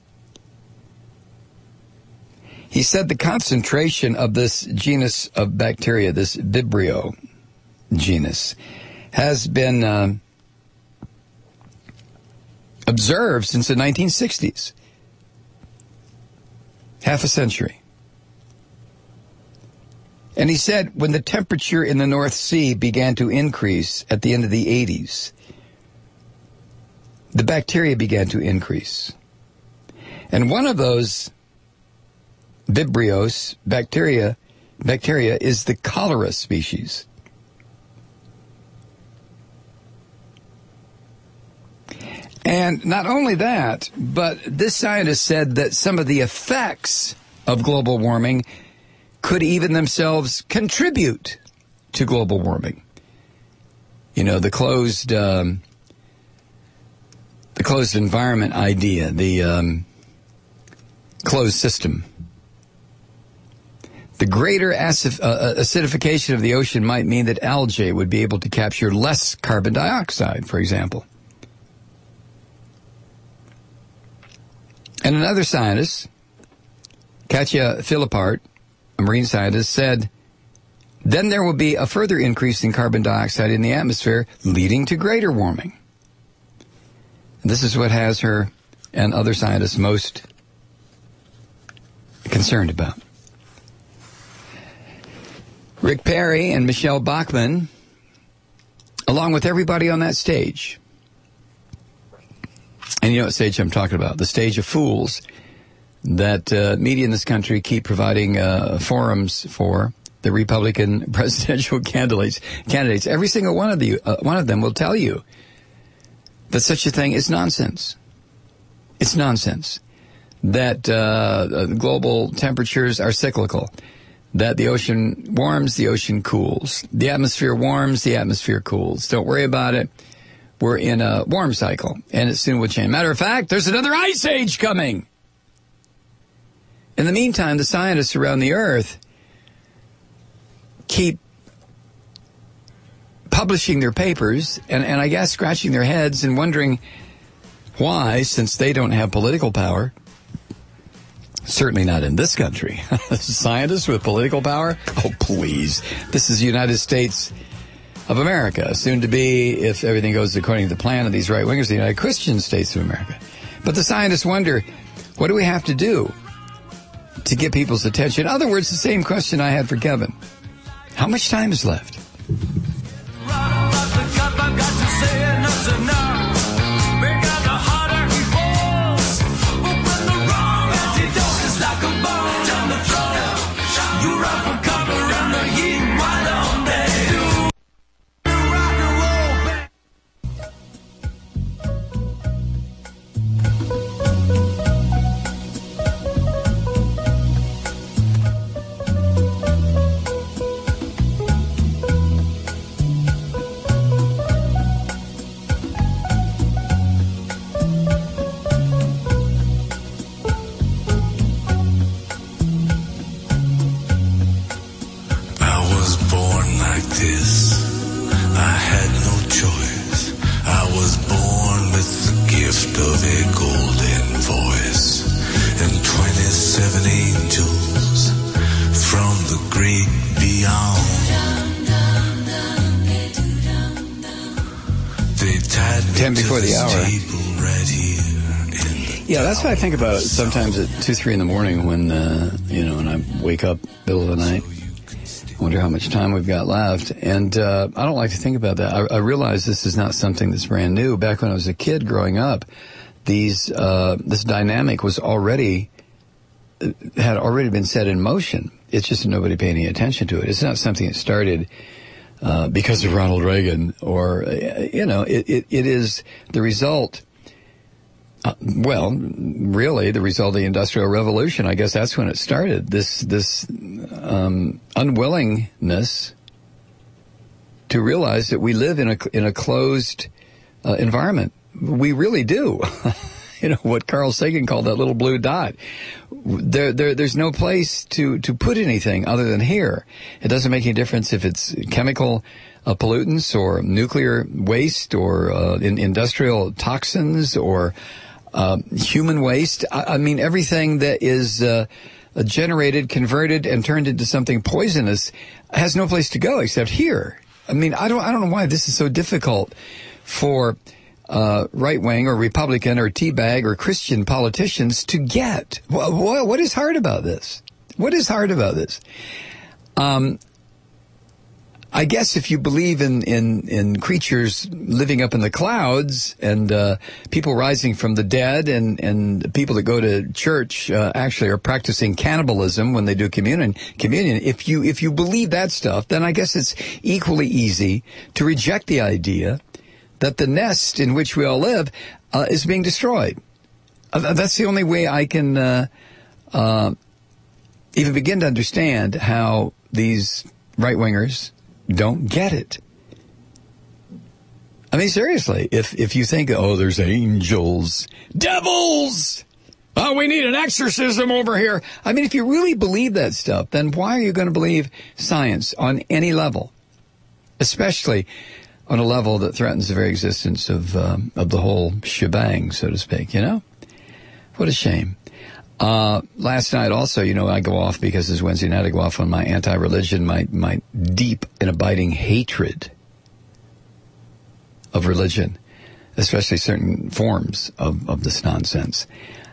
He said the concentration of this genus of bacteria, this Vibrio genus, has been observed since the 1960s. Half a century. And he said when the temperature in the North Sea began to increase at the end of the 80s, the bacteria began to increase. And one of those Vibrios bacteria is the cholera species. And not only that, but this scientist said that some of the effects of global warming could even themselves contribute to global warming. You know, the closed environment idea, the closed system. The greater acidification of the ocean might mean that algae would be able to capture less carbon dioxide, for example. And another scientist, Katja Philippart, a marine scientist, said, then there will be a further increase in carbon dioxide in the atmosphere, leading to greater warming. And this is what has her and other scientists most concerned about. Rick Perry and Michelle Bachmann, along with everybody on that stage. And you know what stage I'm talking about, the stage of fools that media in this country keep providing forums for the Republican presidential candidates. Every single one of them will tell you that such a thing is nonsense. It's nonsense. That global temperatures are cyclical. That the ocean warms, the ocean cools. The atmosphere warms, the atmosphere cools. Don't worry about it. We're in a warm cycle, and it soon will change. Matter of fact, there's another ice age coming. In the meantime, the scientists around the earth keep publishing their papers and I guess scratching their heads and wondering why, since they don't have political power, certainly not in this country. Scientists with political power? Oh, please. This is the United States of America, soon to be, if everything goes according to the plan of these right-wingers, the United Christian States of America. But the scientists wonder, what do we have to do to get people's attention? In other words, the same question I had for Kevin. How much time is left? Yeah, that's what I think about sometimes at 2, 3 in the morning when, when I wake up middle of the night. I wonder how much time we've got left. And I don't like to think about that. I realize this is not something that's brand new. Back when I was a kid growing up, this dynamic had already been set in motion. It's just nobody paying any attention to it. It's not something that started because of Ronald Reagan or, it is the result Well, really, the result of the Industrial Revolution. I guess that's when it started. This unwillingness to realize that we live in a closed environment. We really do. You know, what Carl Sagan called that little blue dot. There's no place to put anything other than here. It doesn't make any difference if it's chemical pollutants or nuclear waste or industrial toxins or human waste. I mean, everything that is generated, converted, and turned into something poisonous has no place to go except here. I mean, I don't know why this is so difficult for right-wing or Republican or teabag or Christian politicians to get. What is hard about this? What is hard about this? I guess if you believe in creatures living up in the clouds and people rising from the dead and people that go to church actually are practicing cannibalism when they do communion. If you believe that stuff, then I guess it's equally easy to reject the idea that the nest in which we all live is being destroyed. That's the only way I can even begin to understand how these right-wingers don't get it. I mean, seriously, if you think, oh, there's angels, devils, oh, we need an exorcism over here. I mean, if you really believe that stuff, then why are you going to believe science on any level, especially on a level that threatens the very existence of the whole shebang, so to speak, you know? What a shame. Last night also, you know, I go off because it's Wednesday night, I go off on my anti-religion, my deep and abiding hatred of religion, especially certain forms of this nonsense.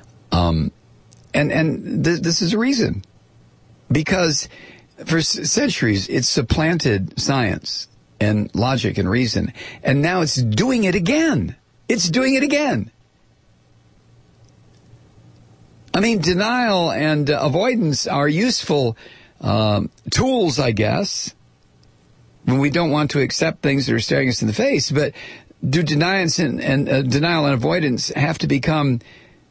This is a reason. Because for centuries, it's supplanted science and logic and reason. And now it's doing it again. It's doing it again. I mean, denial and avoidance are useful tools, I guess, when we don't want to accept things that are staring us in the face. But do denial and avoidance have to become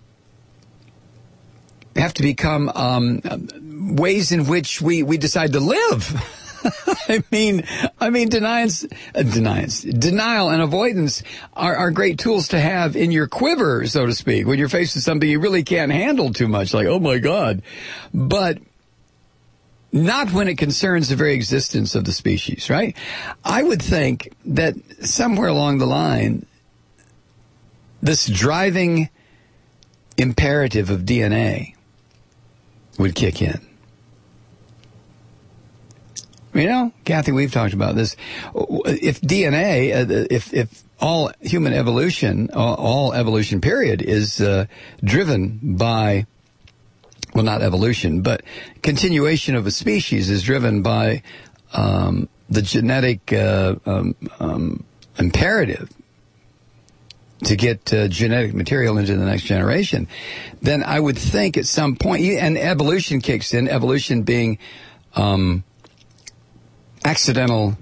ways in which we decide to live? I mean, denial and avoidance are great tools to have in your quiver, so to speak, when you're faced with something you really can't handle too much, like, oh my God. But not when it concerns the very existence of the species, right? I would think that somewhere along the line, this driving imperative of DNA would kick in. You know, Kathy, we've talked about this. If DNA, if all human evolution, all evolution period is driven by, well, not evolution, but continuation of a species is driven by the genetic imperative to get genetic material into the next generation, then I would think at some point, and evolution kicks in, evolution being accidental,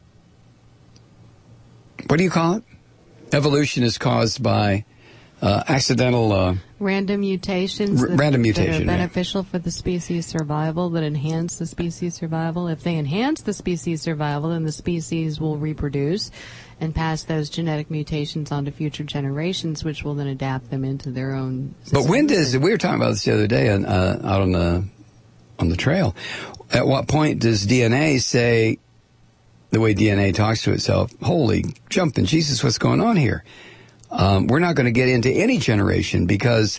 what do you call it? Evolution is caused by accidental...
random mutations.
Random mutation,
that are beneficial for the species survival, that enhance the species survival. If they enhance the species survival, then the species will reproduce and pass those genetic mutations on to future generations, which will then adapt them into their own system.
But when does... We were talking about this the other day out on the trail. At what point does DNA say, the way DNA talks to itself, holy jumping Jesus, what's going on here? We're not going to get into any generation because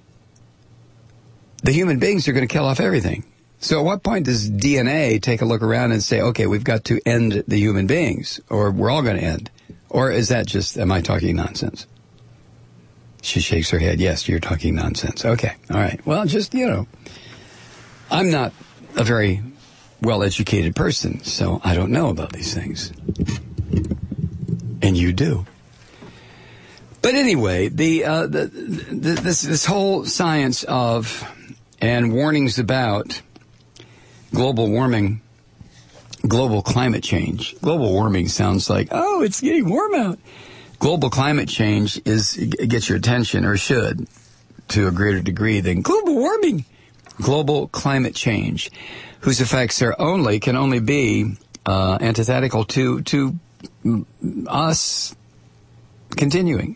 the human beings are going to kill off everything. So at what point does DNA take a look around and say, okay, we've got to end the human beings, or we're all going to end? Or is that just, am I talking nonsense? She shakes her head. Yes, you're talking nonsense. Okay. All right. Well, just, you know, I'm not a very well-educated person, so I don't know about these things. And you do. But anyway, this whole science of and warnings about global warming, global climate change. Global warming sounds like, oh, it's getting warm out. global climate change gets your attention, or should, to a greater degree than global warming. Global climate change, whose effects can only be antithetical to us continuing.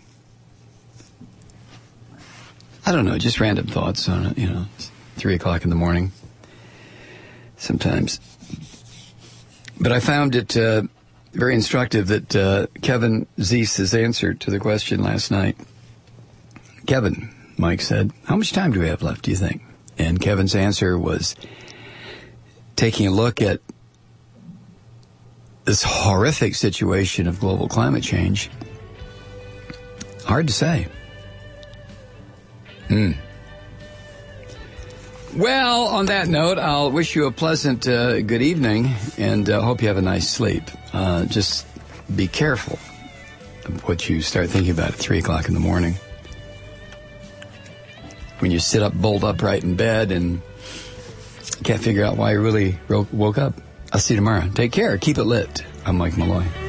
I don't know, just random thoughts on it, it's 3 o'clock in the morning sometimes. But I found it very instructive that Kevin Zeiss's answer to the question last night. Kevin, Mike said, how much time do we have left, do you think? And Kevin's answer was taking a look at this horrific situation of global climate change. Hard to say. Well, on that note, I'll wish you a pleasant good evening, and hope you have a nice sleep. Just be careful of what you start thinking about at 3 o'clock in the morning. When you sit up bolt upright in bed and can't figure out why you really woke up. I'll see you tomorrow. Take care. Keep it lit. I'm Mike Malloy.